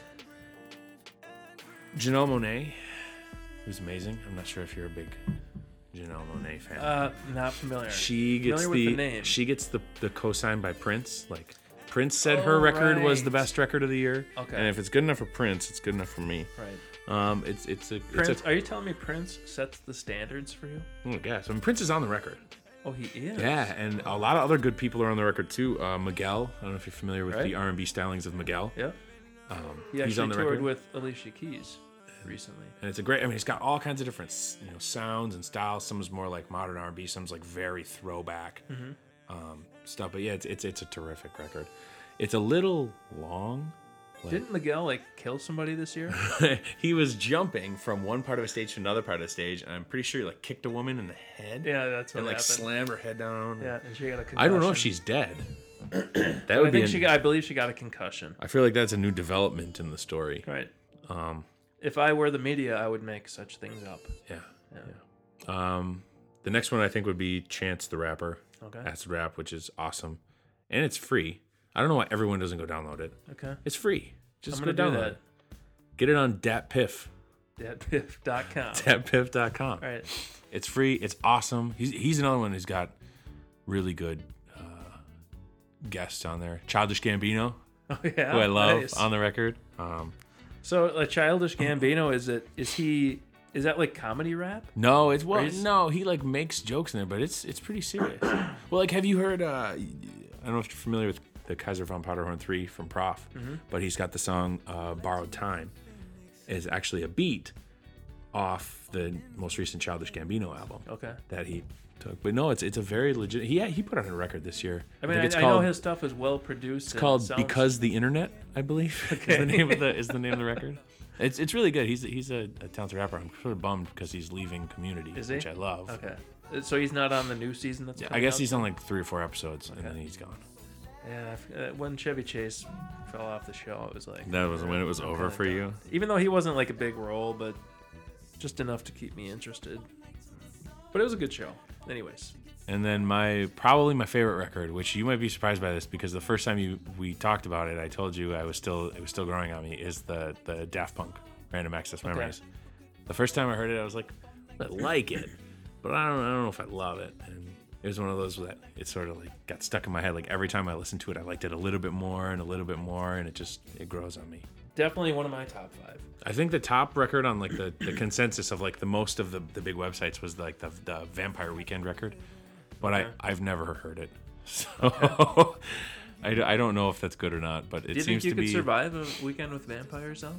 Janelle Monáe, who's amazing. I'm not sure if you're a big Janelle Monáe fan. Uh, not familiar. she gets familiar the, with the name. she gets the the co-sign by Prince. Like Prince said, her Oh, record was the right. best record of the year. Okay. And if it's good enough for Prince, it's good enough for me. Right. Um, it's it's a Prince, it's a, are you telling me Prince sets the standards for you? oh, yes. I mean, Prince is on the record. Oh, he is. Yeah, and a lot of other good people are on the record too. Uh, Miguel, I don't know if you're familiar with Right. the R and B stylings of Miguel. Yeah. Um, He he's actually on the toured record. with Alicia Keys recently. And it's a great. I mean, it's got all kinds of different, s- you know, sounds and styles. Some's more like modern R and B. Some's like very throwback Mm-hmm. um, stuff. But yeah, it's it's it's a terrific record. It's a little long. Like, Didn't Miguel like kill somebody this year? he was jumping from one part of a stage to another part of the stage, and I'm pretty sure he like kicked a woman in the head. Yeah, that's what and like happened. slammed her head down. Yeah, and she got a concussion. I don't know if she's dead. that I would be. think an- she got. I believe she got a concussion. I feel like that's a new development in the story. Right. Um, If I were the media, I would make such things up. yeah. Yeah. yeah. Um, the next one I think would be Chance the Rapper. Okay. Acid Rap, which is awesome, and it's free. I don't know why everyone doesn't go download it. Okay. It's free. Just I'm go gonna do download that. it. Get it on datpiff. dat piff dot com. datpiff dot com. All right. It's free. It's awesome. He's he's another one who's got really good uh, guests on there. Childish Gambino, Oh yeah. who I love nice. on the record. Um, So, a Childish Gambino, is it? Is he Is that like comedy rap? No, it's well, he's- no, he like makes jokes in there, but it's it's pretty serious. Well, like, have you heard? Uh, I don't know if you're familiar with the Kaiser von Powderhorn three from Prof, Mm-hmm. but he's got the song uh, "Borrowed Time," is actually a beat off the most recent Childish Gambino album. Okay. That he took, but no, it's it's a very legit. He he put out a record this year. I mean, I, think it's I called, know his stuff is well produced. It's and called sounds- "Because the Internet," I believe. Okay. is the name of the is the name of the record. It's it's really good. He's he's a, a talented rapper. I'm sort of bummed because he's leaving Community, Is he? which I love. Okay. So he's not on the new season that's Yeah, coming I guess out? he's on like three or four episodes, and then he's gone. Yeah, I f- uh, when Chevy Chase fell off the show, it was like... That was when it was I'm over kinda for done. you? Even though he wasn't like a big role, but just enough to keep me interested. But it was a good show. Anyways. And then my probably my favorite record, which you might be surprised by this because the first time you we talked about it, I told you I was still it was still growing on me, is the the Daft Punk Random Access Memories. The first time I heard it, I was like, I like it, but I don't I don't know if I love it. And it was one of those that it sort of like got stuck in my head. Like every time I listened to it, I liked it a little bit more and a little bit more, and it just it grows on me. Definitely one of my top five. I think the top record on like the, the consensus of like the most of the, the big websites was like the the Vampire Weekend record, but Okay. I I've never heard it, so I, d- I don't know if that's good or not. But it Do you seems think you to could be. survive a weekend with vampires, though?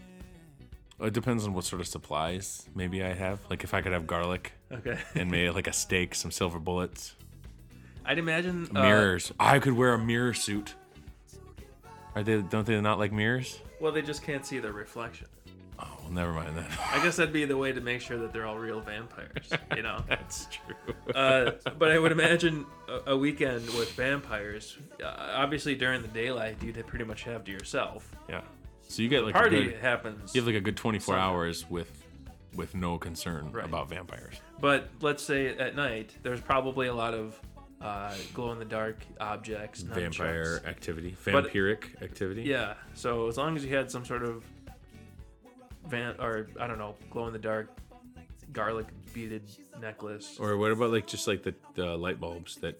It depends on what sort of supplies maybe I have. Like if I could have garlic Okay. and maybe like a steak, some silver bullets, I'd imagine... uh, mirrors. I could wear a mirror suit. Are they? Don't they not like mirrors? well, they just can't see their reflection. Oh, well, never mind that. I guess that'd be the way to make sure that they're all real vampires, you know? That's true. Uh, but I would imagine a, a weekend with vampires, uh, obviously during the daylight, you'd pretty much have to yourself. Yeah. So you get like a Party good, happens. you have like a good twenty-four Sunday. hours with with no concern Right. about vampires. But let's say at night, there's probably a lot of uh, glow-in-the-dark objects. Vampire nunchucks. activity, But- vampiric activity. Yeah, so as long as you had some sort of van or I don't know, glow-in-the-dark garlic beaded necklace. Or what about like just like the, the light bulbs that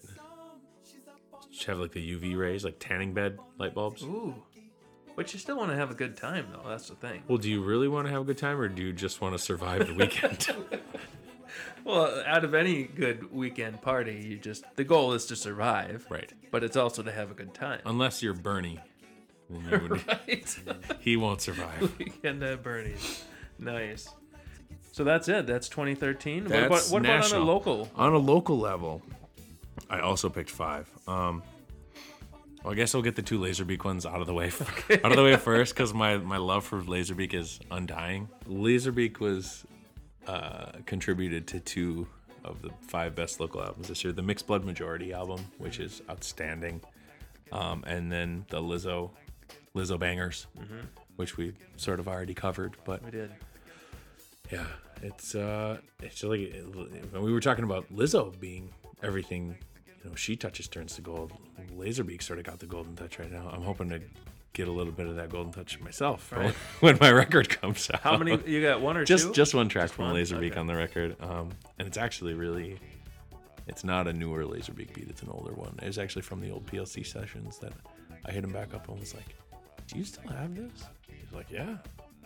have like the U V rays, like tanning bed light bulbs? Ooh. But you still want to have a good time, though. That's the thing. Well, do you really want to have a good time, or do you just want to survive the weekend? Well, out of any good weekend party, you just the goal is to survive, Right. but it's also to have a good time. Unless you're Bernie, then you would, Right. he won't survive. Weekend at Bernie's. Nice. So that's it. That's twenty thirteen. What That's about what about on national. a local? On a local level, I also picked five. Um, well, I guess I'll get the two Laserbeak ones out of the way, out of the way first, because my, my love for Laserbeak is undying. Laserbeak was uh, contributed to two of the five best local albums this year: the Mixed Blood Majority album, which is outstanding, um, and then the Lizzo Lizzo Bangers, which we sort of already covered, but We did. yeah, it's uh, it's just like when we were talking about Lizzo being everything, you know, she touches turns to gold. Laserbeak sort of got the golden touch right now. I'm hoping to get a little bit of that golden touch myself for Right. when my record comes out. How many you got? One or Just two? just one track Just from one? Laserbeak Okay. on the record, um, and it's actually really, it's not a newer Laserbeak beat. It's an older one. It was actually from the old P L C sessions that I hit him back up and was like, "Do you still have this?" He's like, "Yeah."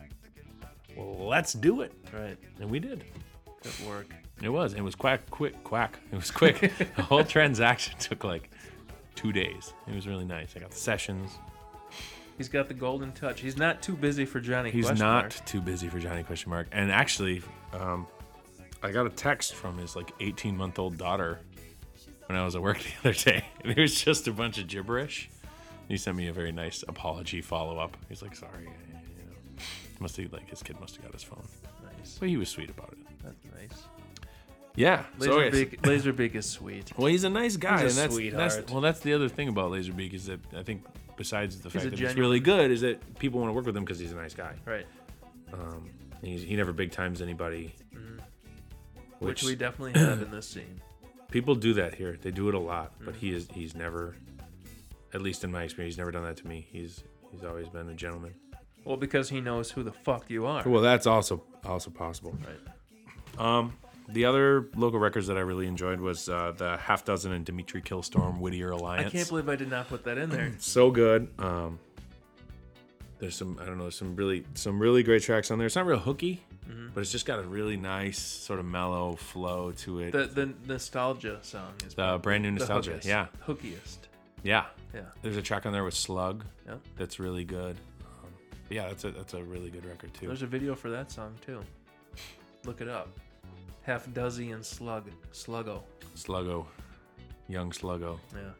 Well, let's do it, Right. and we did. Good work. It was. It was quack, quick, quack. It was quick. The whole transaction took like two days. It was really nice. I got the sessions. He's got the golden touch. He's not too busy for Johnny. He's question not mark. too busy for Johnny question mark. And actually, um, I got a text from his like eighteen month old daughter when I was at work the other day. And it was just a bunch of gibberish. He sent me a very nice apology follow up. He's like, "Sorry, you know, must have like his kid must have got his phone." Nice. But he was sweet about it. That's nice. Yeah. So yes. Laserbeak, Laserbeak is sweet. Well, he's a nice guy, He's a and that's, sweetheart. that's well, that's the other thing about Laserbeak is that I think besides the fact a that he's genuine- really good, is that people want to work with him because he's a nice guy. Right. Um, he's, he never big times anybody, Which, we definitely have in this scene. people do that here. They do it a lot, but Mm. he is he's never, at least in my experience, he's never done that to me. He's he's always been a gentleman. Well, because he knows who the fuck you are. Well, that's also also possible. Right. Um, the other local records that I really enjoyed was uh, the Half Dozen and Dimitri Killstorm Whittier I Alliance. can't believe I did not put that in there. So good. Um, there's some I don't know some really some really great tracks on there. It's not real hooky, but it's just got a really nice sort of mellow flow to it. The the nostalgia song is The brand new the nostalgia, hookiest- yeah. hookiest. yeah. Yeah. There's a track on there with Slug Yeah. that's really good. Um, but yeah, that's a that's a really good record too. There's a video for that song too. Look it up. Half Duzzy and Slug. Sluggo. Sluggo, Young Sluggo, Yeah.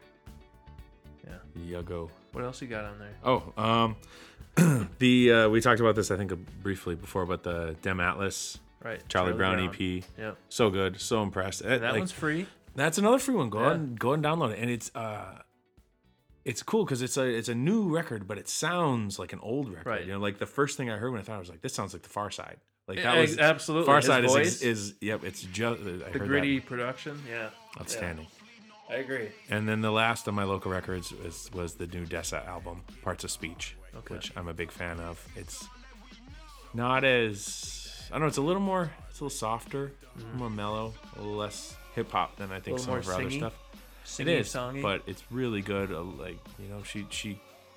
Yeah. Yuggo. What else you got on there? Oh, um, the uh, we talked about this I think uh, briefly before, but the Dem Atlas Right. Charlie, Brown, E P, Yeah. so good, so impressed. And that Like, one's free. That's another free one. Go Yeah. ahead and go and download it, and it's uh, it's cool because it's a it's a new record, but it sounds like an old record. Right. You know, like the first thing I heard when I thought I was like, this sounds like the Far Side. Like Yeah, that was absolutely. Far His Side is, voice, is yep. It's just I the heard gritty that. production. Yeah. Outstanding. Yeah. I agree. And then the last of my local records was was the new Dessa album, Parts of Speech, Okay. which I'm a big fan of. It's not as I don't know. It's a little more. It's a little softer, a little more mellow, a little less hip hop than I think little some more of her other singy? stuff. Singy, It is, songy. but it's really good. Uh, like you know, she she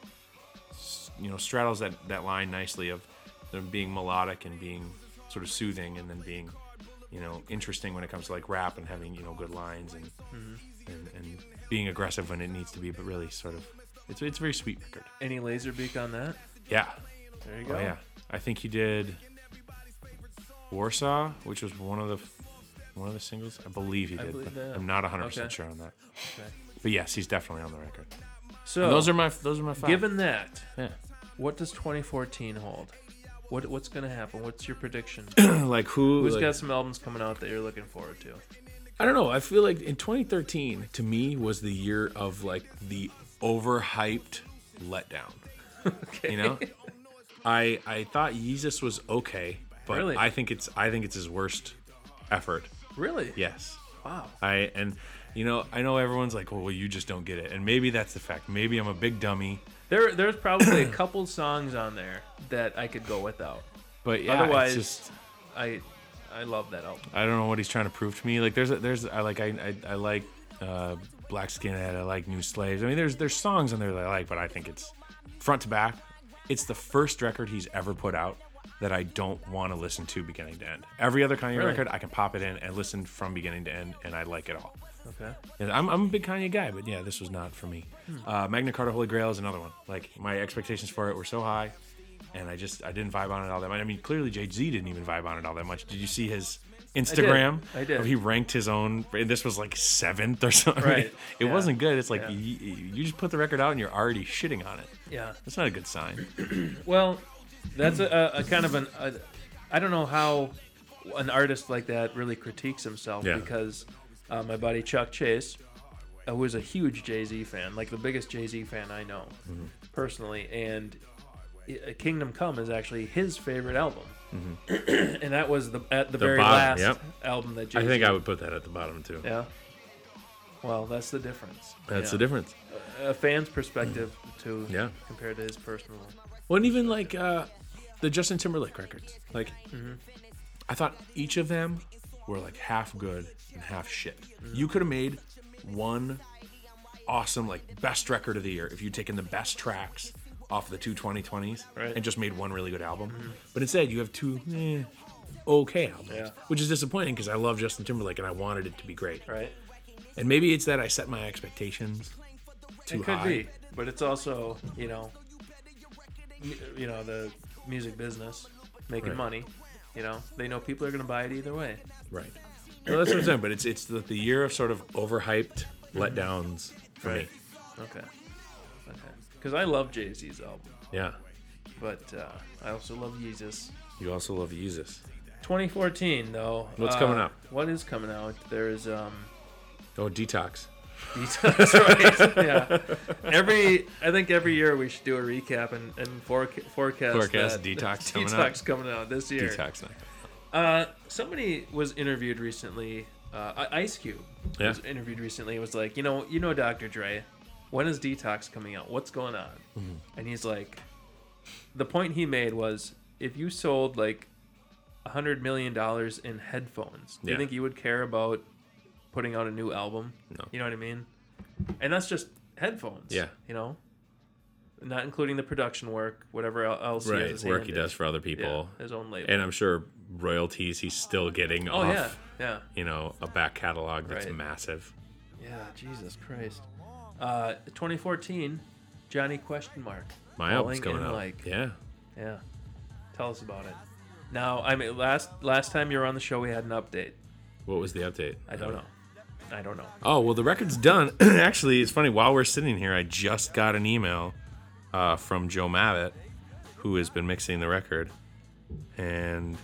s- you know straddles that that line nicely of them being melodic and being sort of soothing, and then being you know interesting when it comes to like rap and having you know good lines and and, and being aggressive when it needs to be, but really sort of it's it's a very sweet record. Any Laserbeak on that? Yeah. There you go. Oh yeah. I think he did Warsaw, which was one of the one of the singles. I believe he I did. believe but that. I'm not one hundred percent Okay. sure on that. Okay. But yes, he's definitely on the record. So And those are my those are my five. given that, yeah. what does twenty fourteen hold? What what's gonna happen? What's your prediction? like who Who's like- got some albums coming out that you're looking forward to? I don't know. I feel like in twenty thirteen to me was the year of like the overhyped letdown. Okay. You know? I I thought Yeezus was okay, but Really? I think it's I think it's his worst effort. Really? Yes. Wow. I and you know, I know everyone's like, well, you just don't get it. And maybe that's the fact. Maybe I'm a big dummy. There there's probably a couple songs on there that I could go without. But yeah, Otherwise, it's just I I love that album. I don't know what he's trying to prove to me. Like there's a, there's I like I I, I like uh, Black Skinhead. I like New Slaves. I mean, there's there's songs on there that I like, but I think it's front to back. It's the first record he's ever put out that I don't want to listen to beginning to end. Every other Kanye Really? record, I can pop it in and listen from beginning to end, and I like it all. Okay. And I'm, I'm a big Kanye guy, but yeah, this was not for me. Uh, Magna Carta Holy Grail is another one. Like my expectations for it were so high, and I just I didn't vibe on it all that much. I mean, clearly Jay Z didn't even vibe on it all that much. Did you see his Instagram? I did. Where he ranked his own. And this was like seventh or something. Right. It Yeah. wasn't good. It's like Yeah. you, you just put the record out and you're already shitting on it. Yeah. That's not a good sign. Well, that's a, a, a kind of an. A, I don't know how an artist like that really critiques himself Yeah. because uh, my buddy Chuck Chase, uh, who is a huge Jay-Z fan, like the biggest Jay-Z fan I know Mm-hmm. personally, and uh, Kingdom Come is actually his favorite album, and that was the at the, The very bottom, last yep. album that Jay-Z. I think I would put that at the bottom too. Yeah. Well, that's the difference. That's Yeah. the difference. A fan's perspective to Yeah. compared to his personal. Well, and even like uh, the Justin Timberlake records. Like, I thought each of them were like half good and half shit. You could have made one awesome, like, best record of the year if you'd taken the best tracks off the two twenty twenties Right. and just made one really good album. But instead, you have two eh, okay albums, Yeah. which is disappointing because I love Justin Timberlake and I wanted it to be great. Right. And maybe it's that I set my expectations too It could high. be, but it's also, you know, mu- you know, the music business making Right. money. You know, they know people are going to buy it either way. Right. Well, that's what I'm saying. But it's it's the, the year of sort of overhyped letdowns for Right. me. Okay. Okay. Because I love Jay-Z's album, Yeah. but uh, I also love Yeezus. You also love Yeezus. twenty fourteen, though. What's uh, coming up? What is coming out? There's um. Oh, Detox. That's right. Yeah. Every, I think every year we should do a recap and, and foreca- forecast. Forecast that Detox coming Detox out. coming out this year. Detox night. Uh, somebody was interviewed recently. Uh, I- Ice Cube Yeah. was interviewed recently. It was like, you know, you know, Doctor Dre, when is Detox coming out? What's going on? Mm-hmm. And he's like, the point he made was, if you sold like a hundred million dollars in headphones, do you Yeah. think you would care about putting out a new album? No. You know what I mean? And that's just headphones. Yeah. You know, not including the production work, whatever el- else he has Right. his Work hand he in. does for other people. Yeah, his own label. And I'm sure royalties he's still getting Oh, off, yeah. Yeah. you know, a back catalog that's Right. massive. Yeah, Jesus Christ. Uh, twenty fourteen, Johnny question mark. My album's Falling coming in out. Like, Yeah. yeah. Tell us about it. Now, I mean, last last time you were on the show, we had an update. What was the update? I don't know. I don't know. Oh, well, the record's done. Actually, it's funny. While we're sitting here, I just got an email uh, from Joe Mavitt, who has been mixing the record. And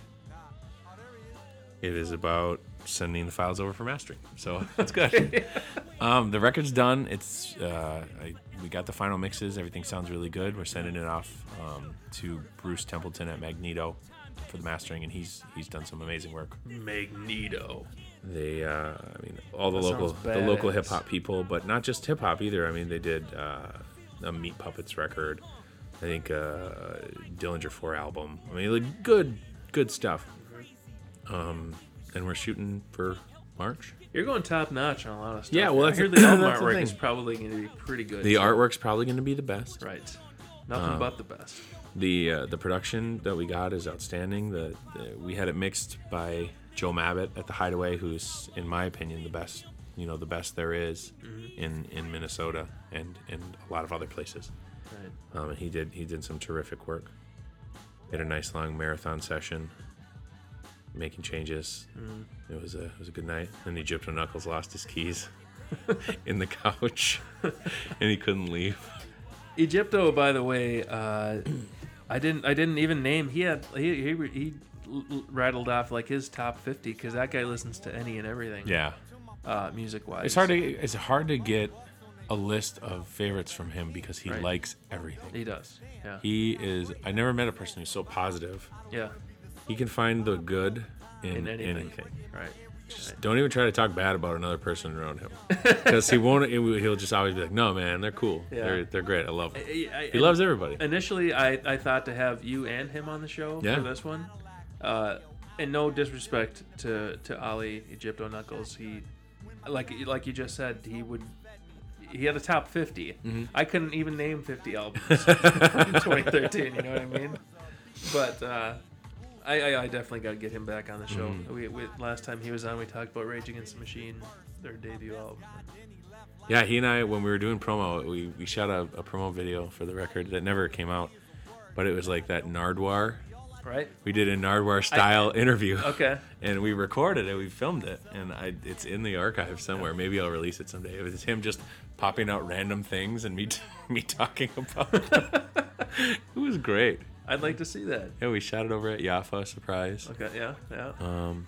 it is about sending the files over for mastering. So that's good. um, the record's done. It's uh, I, we got the final mixes. Everything sounds really good. We're sending it off um, to Bruce Templeton at Magneto for the mastering, and he's he's done some amazing work. Magneto. They, uh, I mean, all the That local, sounds the local badass. hip hop people, but not just hip hop either. I mean, they did uh, a Meat Puppets record. I think uh, Dillinger Four album. I mean, like good, good stuff. Um, and we're shooting for March. You're going top notch on a lot of stuff. Yeah, well, I that's hear the- the album that's the artwork thing. is probably going to be pretty good. The too. artwork's probably going to be the best. Right. Nothing Uh, but the best. The uh, the production that we got is outstanding. The, the we had it mixed by Joe Mavitt at the Hideaway, who's, in my opinion, the best. You know, the best there is Mm-hmm. in, in Minnesota and in a lot of other places. Right. Um, and he did he did some terrific work. We had a nice long marathon session, making changes. Mm-hmm. It was a it was a good night. And Egypto Knuckles lost his keys in the couch, and he couldn't leave. Egypto, by the way, uh, I didn't I didn't even name. He had he he, he l- l- rattled off like his top fifty because that guy listens to any and everything. Yeah, Uh, music wise, it's hard to it's hard to get a list of favorites from him because he Right. likes everything. He does. Yeah. He is. I never met a person who's so positive. yeah. He can find the good in, In anything. anything. Right. Just don't even try to talk bad about another person around him, because he won't. He'll just always be like, "No, man, they're cool. Yeah. They're they're great. I love them." I- I- He loves everybody. Initially, I, I thought to have you and him on the show Yeah. for this one. Uh, and no disrespect to, to Ali Egypto Knuckles, he like like you just said, he would he had a top fifty. Mm-hmm. I couldn't even name fifty albums in twenty thirteen. You know what I mean? But uh, I, I I definitely got to get him back on the show. Mm-hmm. We, we last time he was on, we talked about Rage Against the Machine, their debut album. Yeah, he and I, when we were doing promo, we, we shot a, a promo video for the record that never came out, but it was like that Nardwar. Right? We did a Nardwar style interview. Okay. And we recorded it, we filmed it, and I, it's in the archive somewhere. Maybe I'll release it someday. It was him just popping out random things and me me talking about it. It was great. I'd like to see that. Yeah, we shot it over at Jaffa, surprise. Okay. Yeah. Yeah. Um,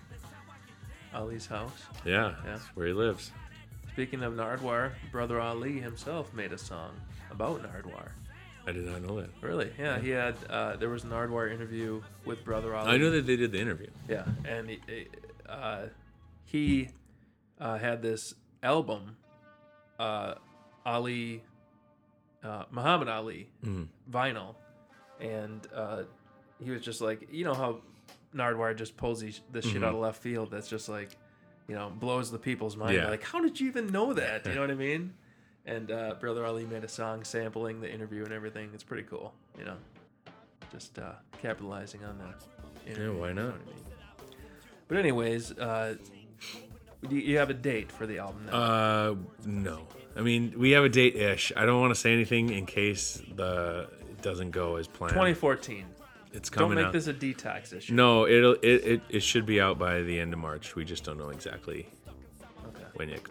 Ali's house. yeah, Yeah. that's where he lives. Speaking of Nardwar, Brother Ali himself made a song about Nardwar. I did not know that. Really? Yeah, he had. Uh, there was a Nardwar interview with Brother Ali. I know that they did the interview. Yeah, and he, uh, he uh, had this album, uh, Ali, uh, Muhammad Ali Mm. vinyl, and uh, he was just like, you know how Nardwar just pulls these, this shit Mm-hmm. out of left field. That's just like, you know, blows the people's mind. Yeah. Like, how did you even know that? You know what I mean? And uh, Brother Ali made a song sampling the interview and everything. It's pretty cool, you know, just uh, capitalizing on that. interview, why you know not? what I mean? But anyways, uh, do you have a date for the album now? Uh, no. I mean, we have a date-ish. I don't want to say anything in case the it doesn't go as planned. twenty fourteen. It's Don't coming make out. this a detox issue. No, it'll it, it it should be out by the end of March. We just don't know exactly Okay. when yet.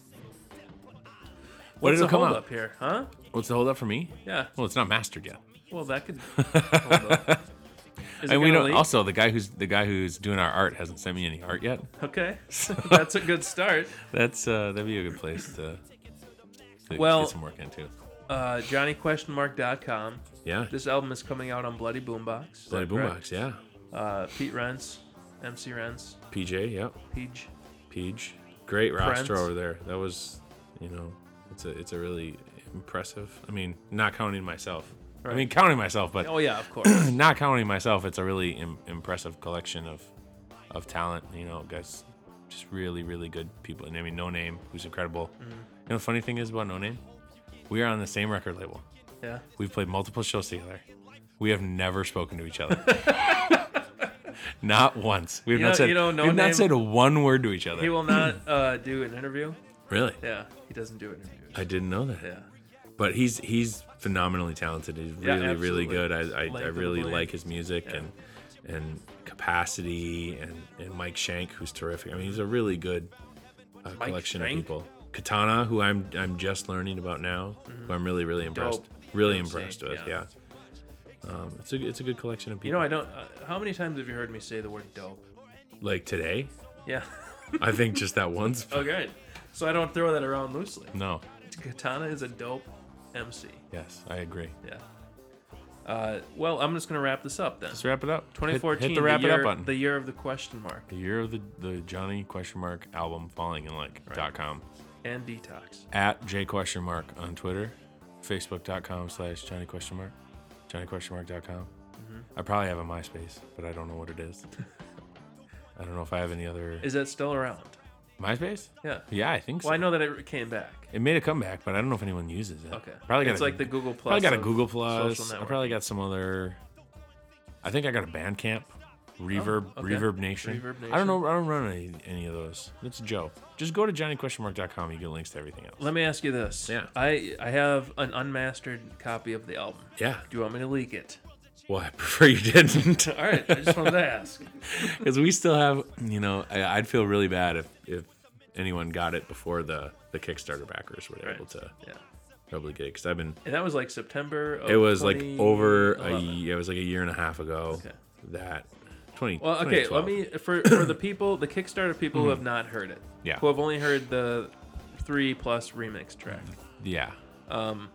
What's it'll the come hold out. up here, huh? What's the hold up for me? Yeah. Well, it's not mastered yet. Well, that could. Hold up. Is it And we gonna don't. leak? Also, the guy who's the guy who's doing our art hasn't sent me any art yet. Okay, that's a good start. That's uh, that'd be a good place to, to Well- get some work into. Uh, Johnny Question Mark dot com. Yeah. This album is coming out on Bloody Boombox. Is Bloody that correct? Boombox. Yeah. Uh, Pete Rents, M C Rents, P J. Yep. Peach. Peach. Great roster Prince. over there. That was, you know, it's a it's a really impressive. I mean, not counting myself. I Right. mean, counting myself, but Oh yeah, of course. not counting myself, it's a really Im- impressive collection of of talent. You know, guys, just really, really good people. And I mean, No Name, who's incredible. Mm-hmm. You know, the funny thing is about No Name, we are on the same record label. Yeah. We've played multiple shows together. We have never spoken to each other. Not once. We've You not know- said. you know, No we've Name- not said one word to each other. He will not uh, do an interview. Really? Yeah, he doesn't do interviews. I didn't know that. Yeah. But he's he's phenomenally talented. He's Yeah, really really absolutely. good. I I, Length I of the really blade. like his music Yeah. and and capacity and and Mike Shank, who's terrific. I mean, he's a really good uh, Mike collection Shank? of people. Katana, who I'm I'm just learning about now, who I'm really really impressed. Dope. Really M C, impressed with. yeah. Yeah. Um, it's a it's a good collection of people. You know, I don't. Uh, how many times have you heard me say the word dope? like today. Yeah. I think just that once. Okay. So I don't throw that around loosely. No. Katana is a dope M C. Yes, I agree. Yeah. Uh, well, I'm just gonna wrap this up then. Let's wrap it up. twenty Hit- fourteen, Hit, the wrap year, it up button. the year of the question mark The year of the, the Johnny question mark album falling in like Right. dot com. and detox. At J question mark on Twitter, Facebook.com slash Johnny question mark, Johnny question mark dot com. Mm-hmm. I probably have a MySpace, but I don't know what it is. I don't know if I have any other Is that still around? MySpace. Yeah. Yeah, I think so. Well, I know that it came back. It made a comeback, but I don't know if anyone uses it. Okay. Probably got it's a, like the Google Plus. probably got a of Google Plus. social I network. probably got some other. I think I got a Bandcamp, Reverb, okay. Reverb Nation. Reverb I don't Nation. know. I don't run any, any of those. It's Joe. Just go to johnny question mark dot com. You get links to everything else. Let me ask you this. Yeah. I I have an unmastered copy of the album. Yeah. Do you want me to leak it? Well, I prefer you didn't, All right. I just wanted to ask. because we still have. You know, I, I'd feel really bad if if anyone got it before the the Kickstarter backers were Right. able to Yeah. probably get it. Because I've been. And that was like September. Of It was like over a. twenty eleven. ye- It was like a year and a half ago. Okay. That. twenty. Well, okay. Let twenty twelve. me for for the people, the Kickstarter people who have not heard it. Yeah. Who have only heard the three plus remix track. Yeah. Um.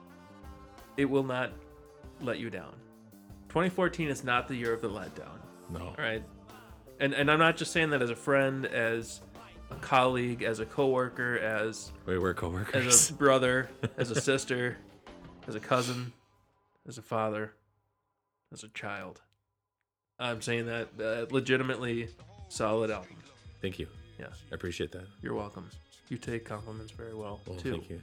It will not let you down. twenty fourteen is not the year of the letdown. No. All right. And and I'm not just saying that as a friend, as a colleague, as a coworker, as Wait, we're coworkers. as a brother, as a sister, as a cousin, as a father, as a child. I'm saying that uh, legitimately solid album. Thank you. Yeah, I appreciate that. you're welcome. You take compliments very well Well, too. thank you.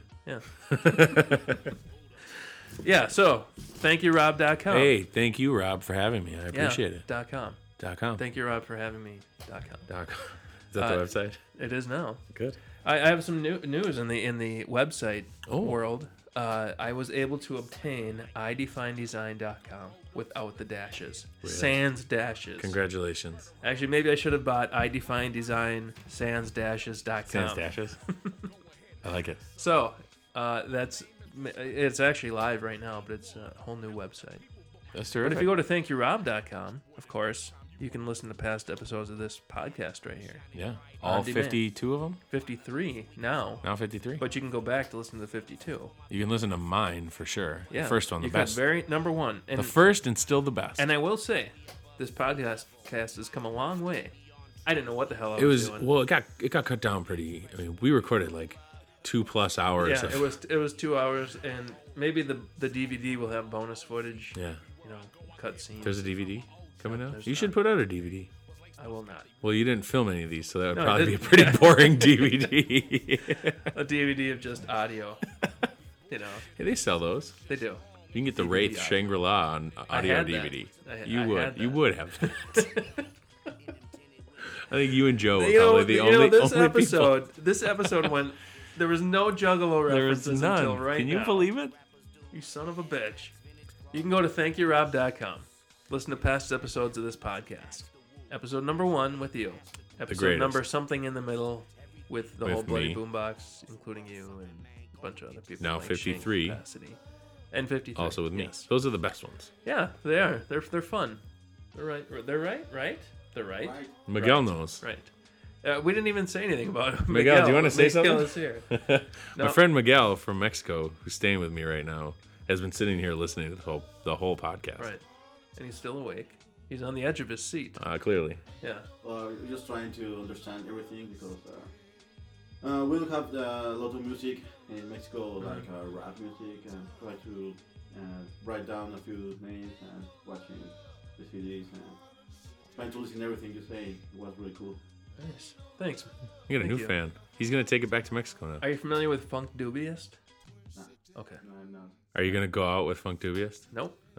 Yeah. Yeah. So thank you, Rob dot com. Hey, thank you, Rob, for having me. I Yeah, appreciate it. Dot com. Dot com. Thank you, Rob, for having me. Dot com. Dot com. Is that Uh, the website? It is now. Good. I, I have some new, news in the in the website Oh. world. Uh, I was able to obtain i define design dot com without the dashes. Really? Sans dashes. Congratulations. Actually, maybe I should have bought i define design sans dashes dot com. Sans dashes. I like it. So uh, that's it's actually live right now, but it's a whole new website. That's But terrific. if you go to thank you rob dot com, of course, you can listen to past episodes of this podcast right here. yeah. On All demand. fifty-two of them? fifty-three now. Now fifty-three? But you can go back to listen to the fifty-two. You can listen to mine for sure. Yeah, The first one, the you could best. Very number one, and the first and still the best. and I will say, this podcast cast has come a long way. I didn't know what the hell I it was, was doing. well, it got it got cut down pretty. I mean, we recorded like two plus hours. yeah, of, it was it was two hours, and maybe the the D V D will have bonus footage. Yeah. You know, cut scenes. There's a D V D coming out. there's You should not. put out a D V D. I will not. Well, you didn't film any of these, so that would No, I probably be a didn't. pretty boring D V D. A D V D of just audio. You know, Hey, they sell those. they do. You can get the D V D Wraith audio. Shangri-La on audio had D that. V D. I had- you I would. had You that. would have that. I think you and Joe were You know, probably the you only, know this only episode. This episode went. There was no Juggalo people. There was references none. until right Can you now. believe it? You son of a bitch. You can go to thank you rob dot com. Listen to past episodes of this podcast. Episode number one with you. Episode greatest. number something in the middle with the With whole Bloody me. Boombox, including you and a bunch of other people. Now like Shane fifty-three. Cassidy. And fifty-three. Also with me. Yes. Those are the best ones. Yeah, they are. They're they're fun. They're right. They're right. Right. They're right. Right. Miguel Right. knows. Right. Uh, we didn't even say anything about it. Miguel, do you wanna say Miguel something? is here. No. My friend Miguel from Mexico, who's staying with me right now, has been sitting here listening to the whole the whole podcast. Right. And he's still awake. He's on the edge of his seat. Uh, clearly. Yeah. Uh, we're just trying to understand everything because uh, uh, we don't have uh, a lot of music in Mexico, like uh, rap music, and try to uh, write down a few names and watching the C Ds and trying to listen to everything you say. It was really cool. Nice. Thanks. You got a Thank new you. fan. He's gonna take it back to Mexico now. Are you familiar with Funk Dubious? Nah. Okay. No, I'm not. Are you gonna go out with Funk Dubious? Nope. Oh.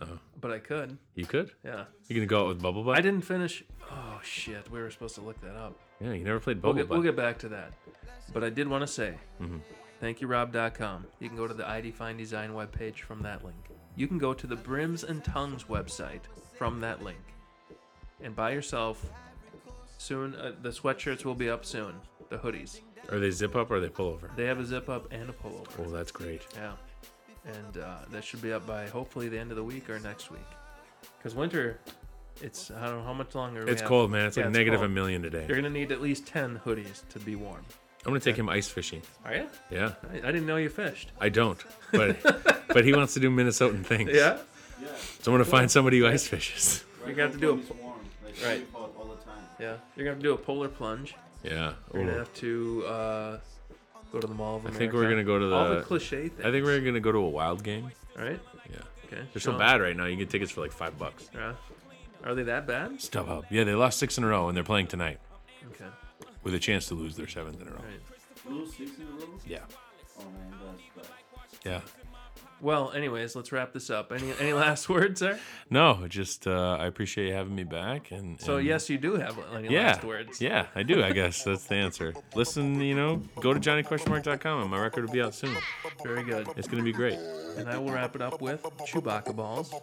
but I could. You could? Yeah. You gonna go out with Bubble Butt? I didn't finish. Oh shit, we were supposed to look that up. Yeah, you never played We'll Bubble get, Butt. we'll get back to that. But I did want to say, Mhm. thank you rob dot com. You can go to the I D Fine Design webpage from that link. You can go to the Brims and Tongues website from that link and buy yourself soon. Uh, the sweatshirts will be up soon. The hoodies. Are they zip up or are they pull over? They have a zip up and a pullover. Oh, that's great. Yeah. And uh, that should be up by hopefully the end of the week or next week. Because winter, it's, I don't know how much longer. we It's have. cold, man. It's Yeah, like negative cold. a million today. You're going to need at least ten hoodies to be warm. I'm gonna take him ice fishing. Are you? Yeah. I, I didn't know you fished. I don't, but but he wants to do Minnesotan things. Yeah? Yeah. So I'm gonna find somebody who ice fishes. Right gonna have to do now, a- it's warm. Like, Right. really hot all the time. Yeah. You're going to have to do a polar plunge. Yeah. You're going to Ooh. have to uh, go to the Mall of I America. think we're gonna go to All the the. cliche things. I think we're gonna go to a wild game. Right? Yeah. Okay. They're so Sean? bad right now. You get tickets for like five bucks. Yeah. Are they that bad? StubHub. Yeah, they lost six in a row, and they're playing tonight Okay. with a chance to lose their seventh in a row. All right. Lose six in a row? Yeah. Oh man, that's bad. Yeah. Well, anyways, let's wrap this up. Any any last words, sir? No, just uh, I appreciate you having me back. And, So and- yes, you do have any Yeah, last words. yeah, I do. I guess that's the answer. Listen, you know, go to johnny question mark dot com and my record will be out soon. Very good. It's gonna be great. And I will wrap it up with Chewbacca balls.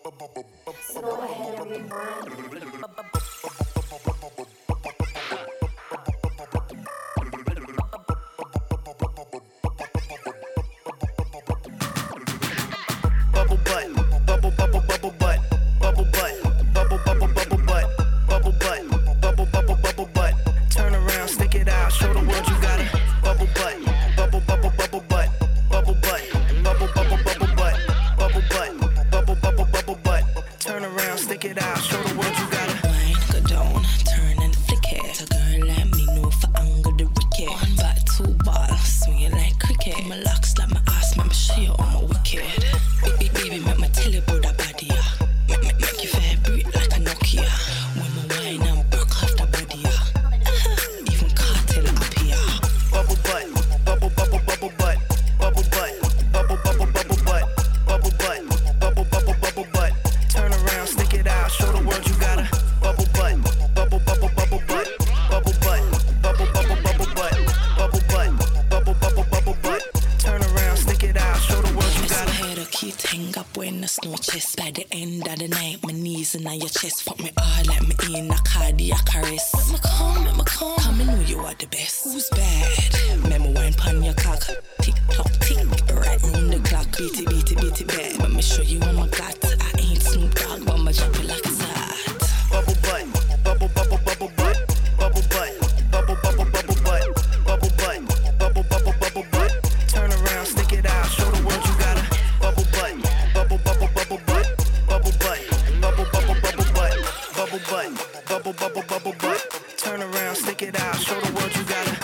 Bubble butt, bubble bubble bubble butt, bubble butt, bubble bubble bubble butt, bubble butt, bubble bubble bubble butt. Turn around, stick it out, show the world you got a bubble butt, bubble bubble bubble butt, bubble butt, bubble bubble bubble butt, bubble butt, bubble bubble bubble butt. Turn around, stick it out, show the world you got a Wine, go down, turn and flick it. A girl let me know for angle the wicket. One back, two ball, swing it like cricket. My locks like my ass, make me show you all my wicked. Baby, baby, make my tell you about that body, yeah. Make, make, make you vibrate like a Nokia. When my wine and broke off the body, yeah. Even cartel up here. bubble butt, bubble bubble bubble butt, bubble butt, bubble bubble bubble butt, bubble butt, bubble bubble bubble butt. Turn around, stick it out, show the world you got a bubble butt, bubble bubble bubble butt, bubble butt, bubble bubble bubble butt, bubble butt, bubble bubble bubble butt. Turn around, stick it out, show the world you Miss got my a head a kid hang up when the snow chest. By the end of the night, my knees in your chest. Fuck me all, let me in a cardiac arrest. Let me come, let me come. Come and know you are the best. Who's bad? Remember wine pon your cock. Tick tock tick, right round the clock. Beat it, beat it, beat it bad. Let me show you what my got. I ain't Snoop Dogg, but my drop it like it's hot. bubble butt, bubble bubble bubble butt, bubble butt, bubble bubble bubble butt, bubble butt, bubble bubble bubble butt. Turn around, stick it out, show the world you got a bubble butt, bubble bubble bubble butt, bubble butt, bubble bubble bubble butt, bubble butt, bubble bubble bubble butt. Turn around, stick it out, show the world you got a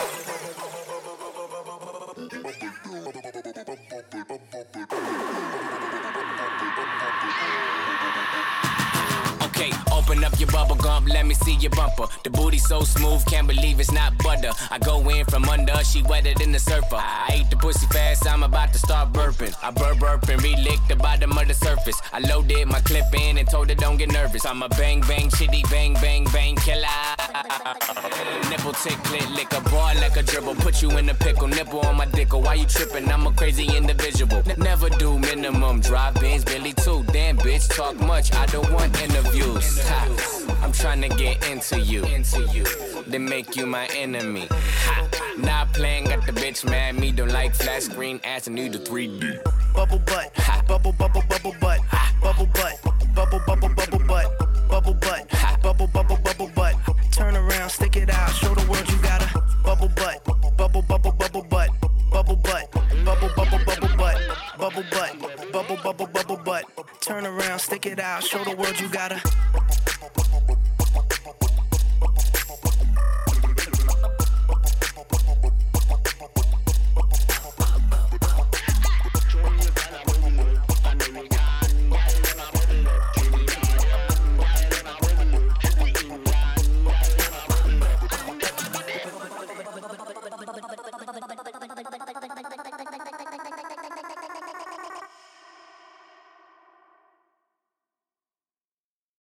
Okay, open up your bubble gum, let me see your bumper. The booty so smooth, can't believe it's not butter. I go in from under, she wetter than the surfer. I ate the pussy fast, I'm about to start burping. I burp burp and re-lick the bottom of the surface. I loaded my clip in and told her don't get nervous. I'm a bang bang chitty bang bang bang killer. Nipple tick clit lick a ball like a dribble. Put you in a pickle, nipple on my dickle. Why you tripping? I'm a crazy individual. N- never do minimum. Drive Benz, Billy too. Damn bitch, talk much. I don't want interviews. Ha. I'm trying to get into you. Into you. Then make you my enemy. Ha. Not playing, got the bitch mad. Me don't like flat screen ass and need a three D. bubble butt, bubble bubble bubble butt, bubble butt, bubble bubble bubble butt, bubble butt, bubble bubble bubble butt. Turn around, stick it out, show the world you got a bubble butt, bubble bubble bubble butt, bubble butt, bubble bubble bubble butt, bubble butt, bubble bubble bubble butt. Turn around, stick it out, show the world you got a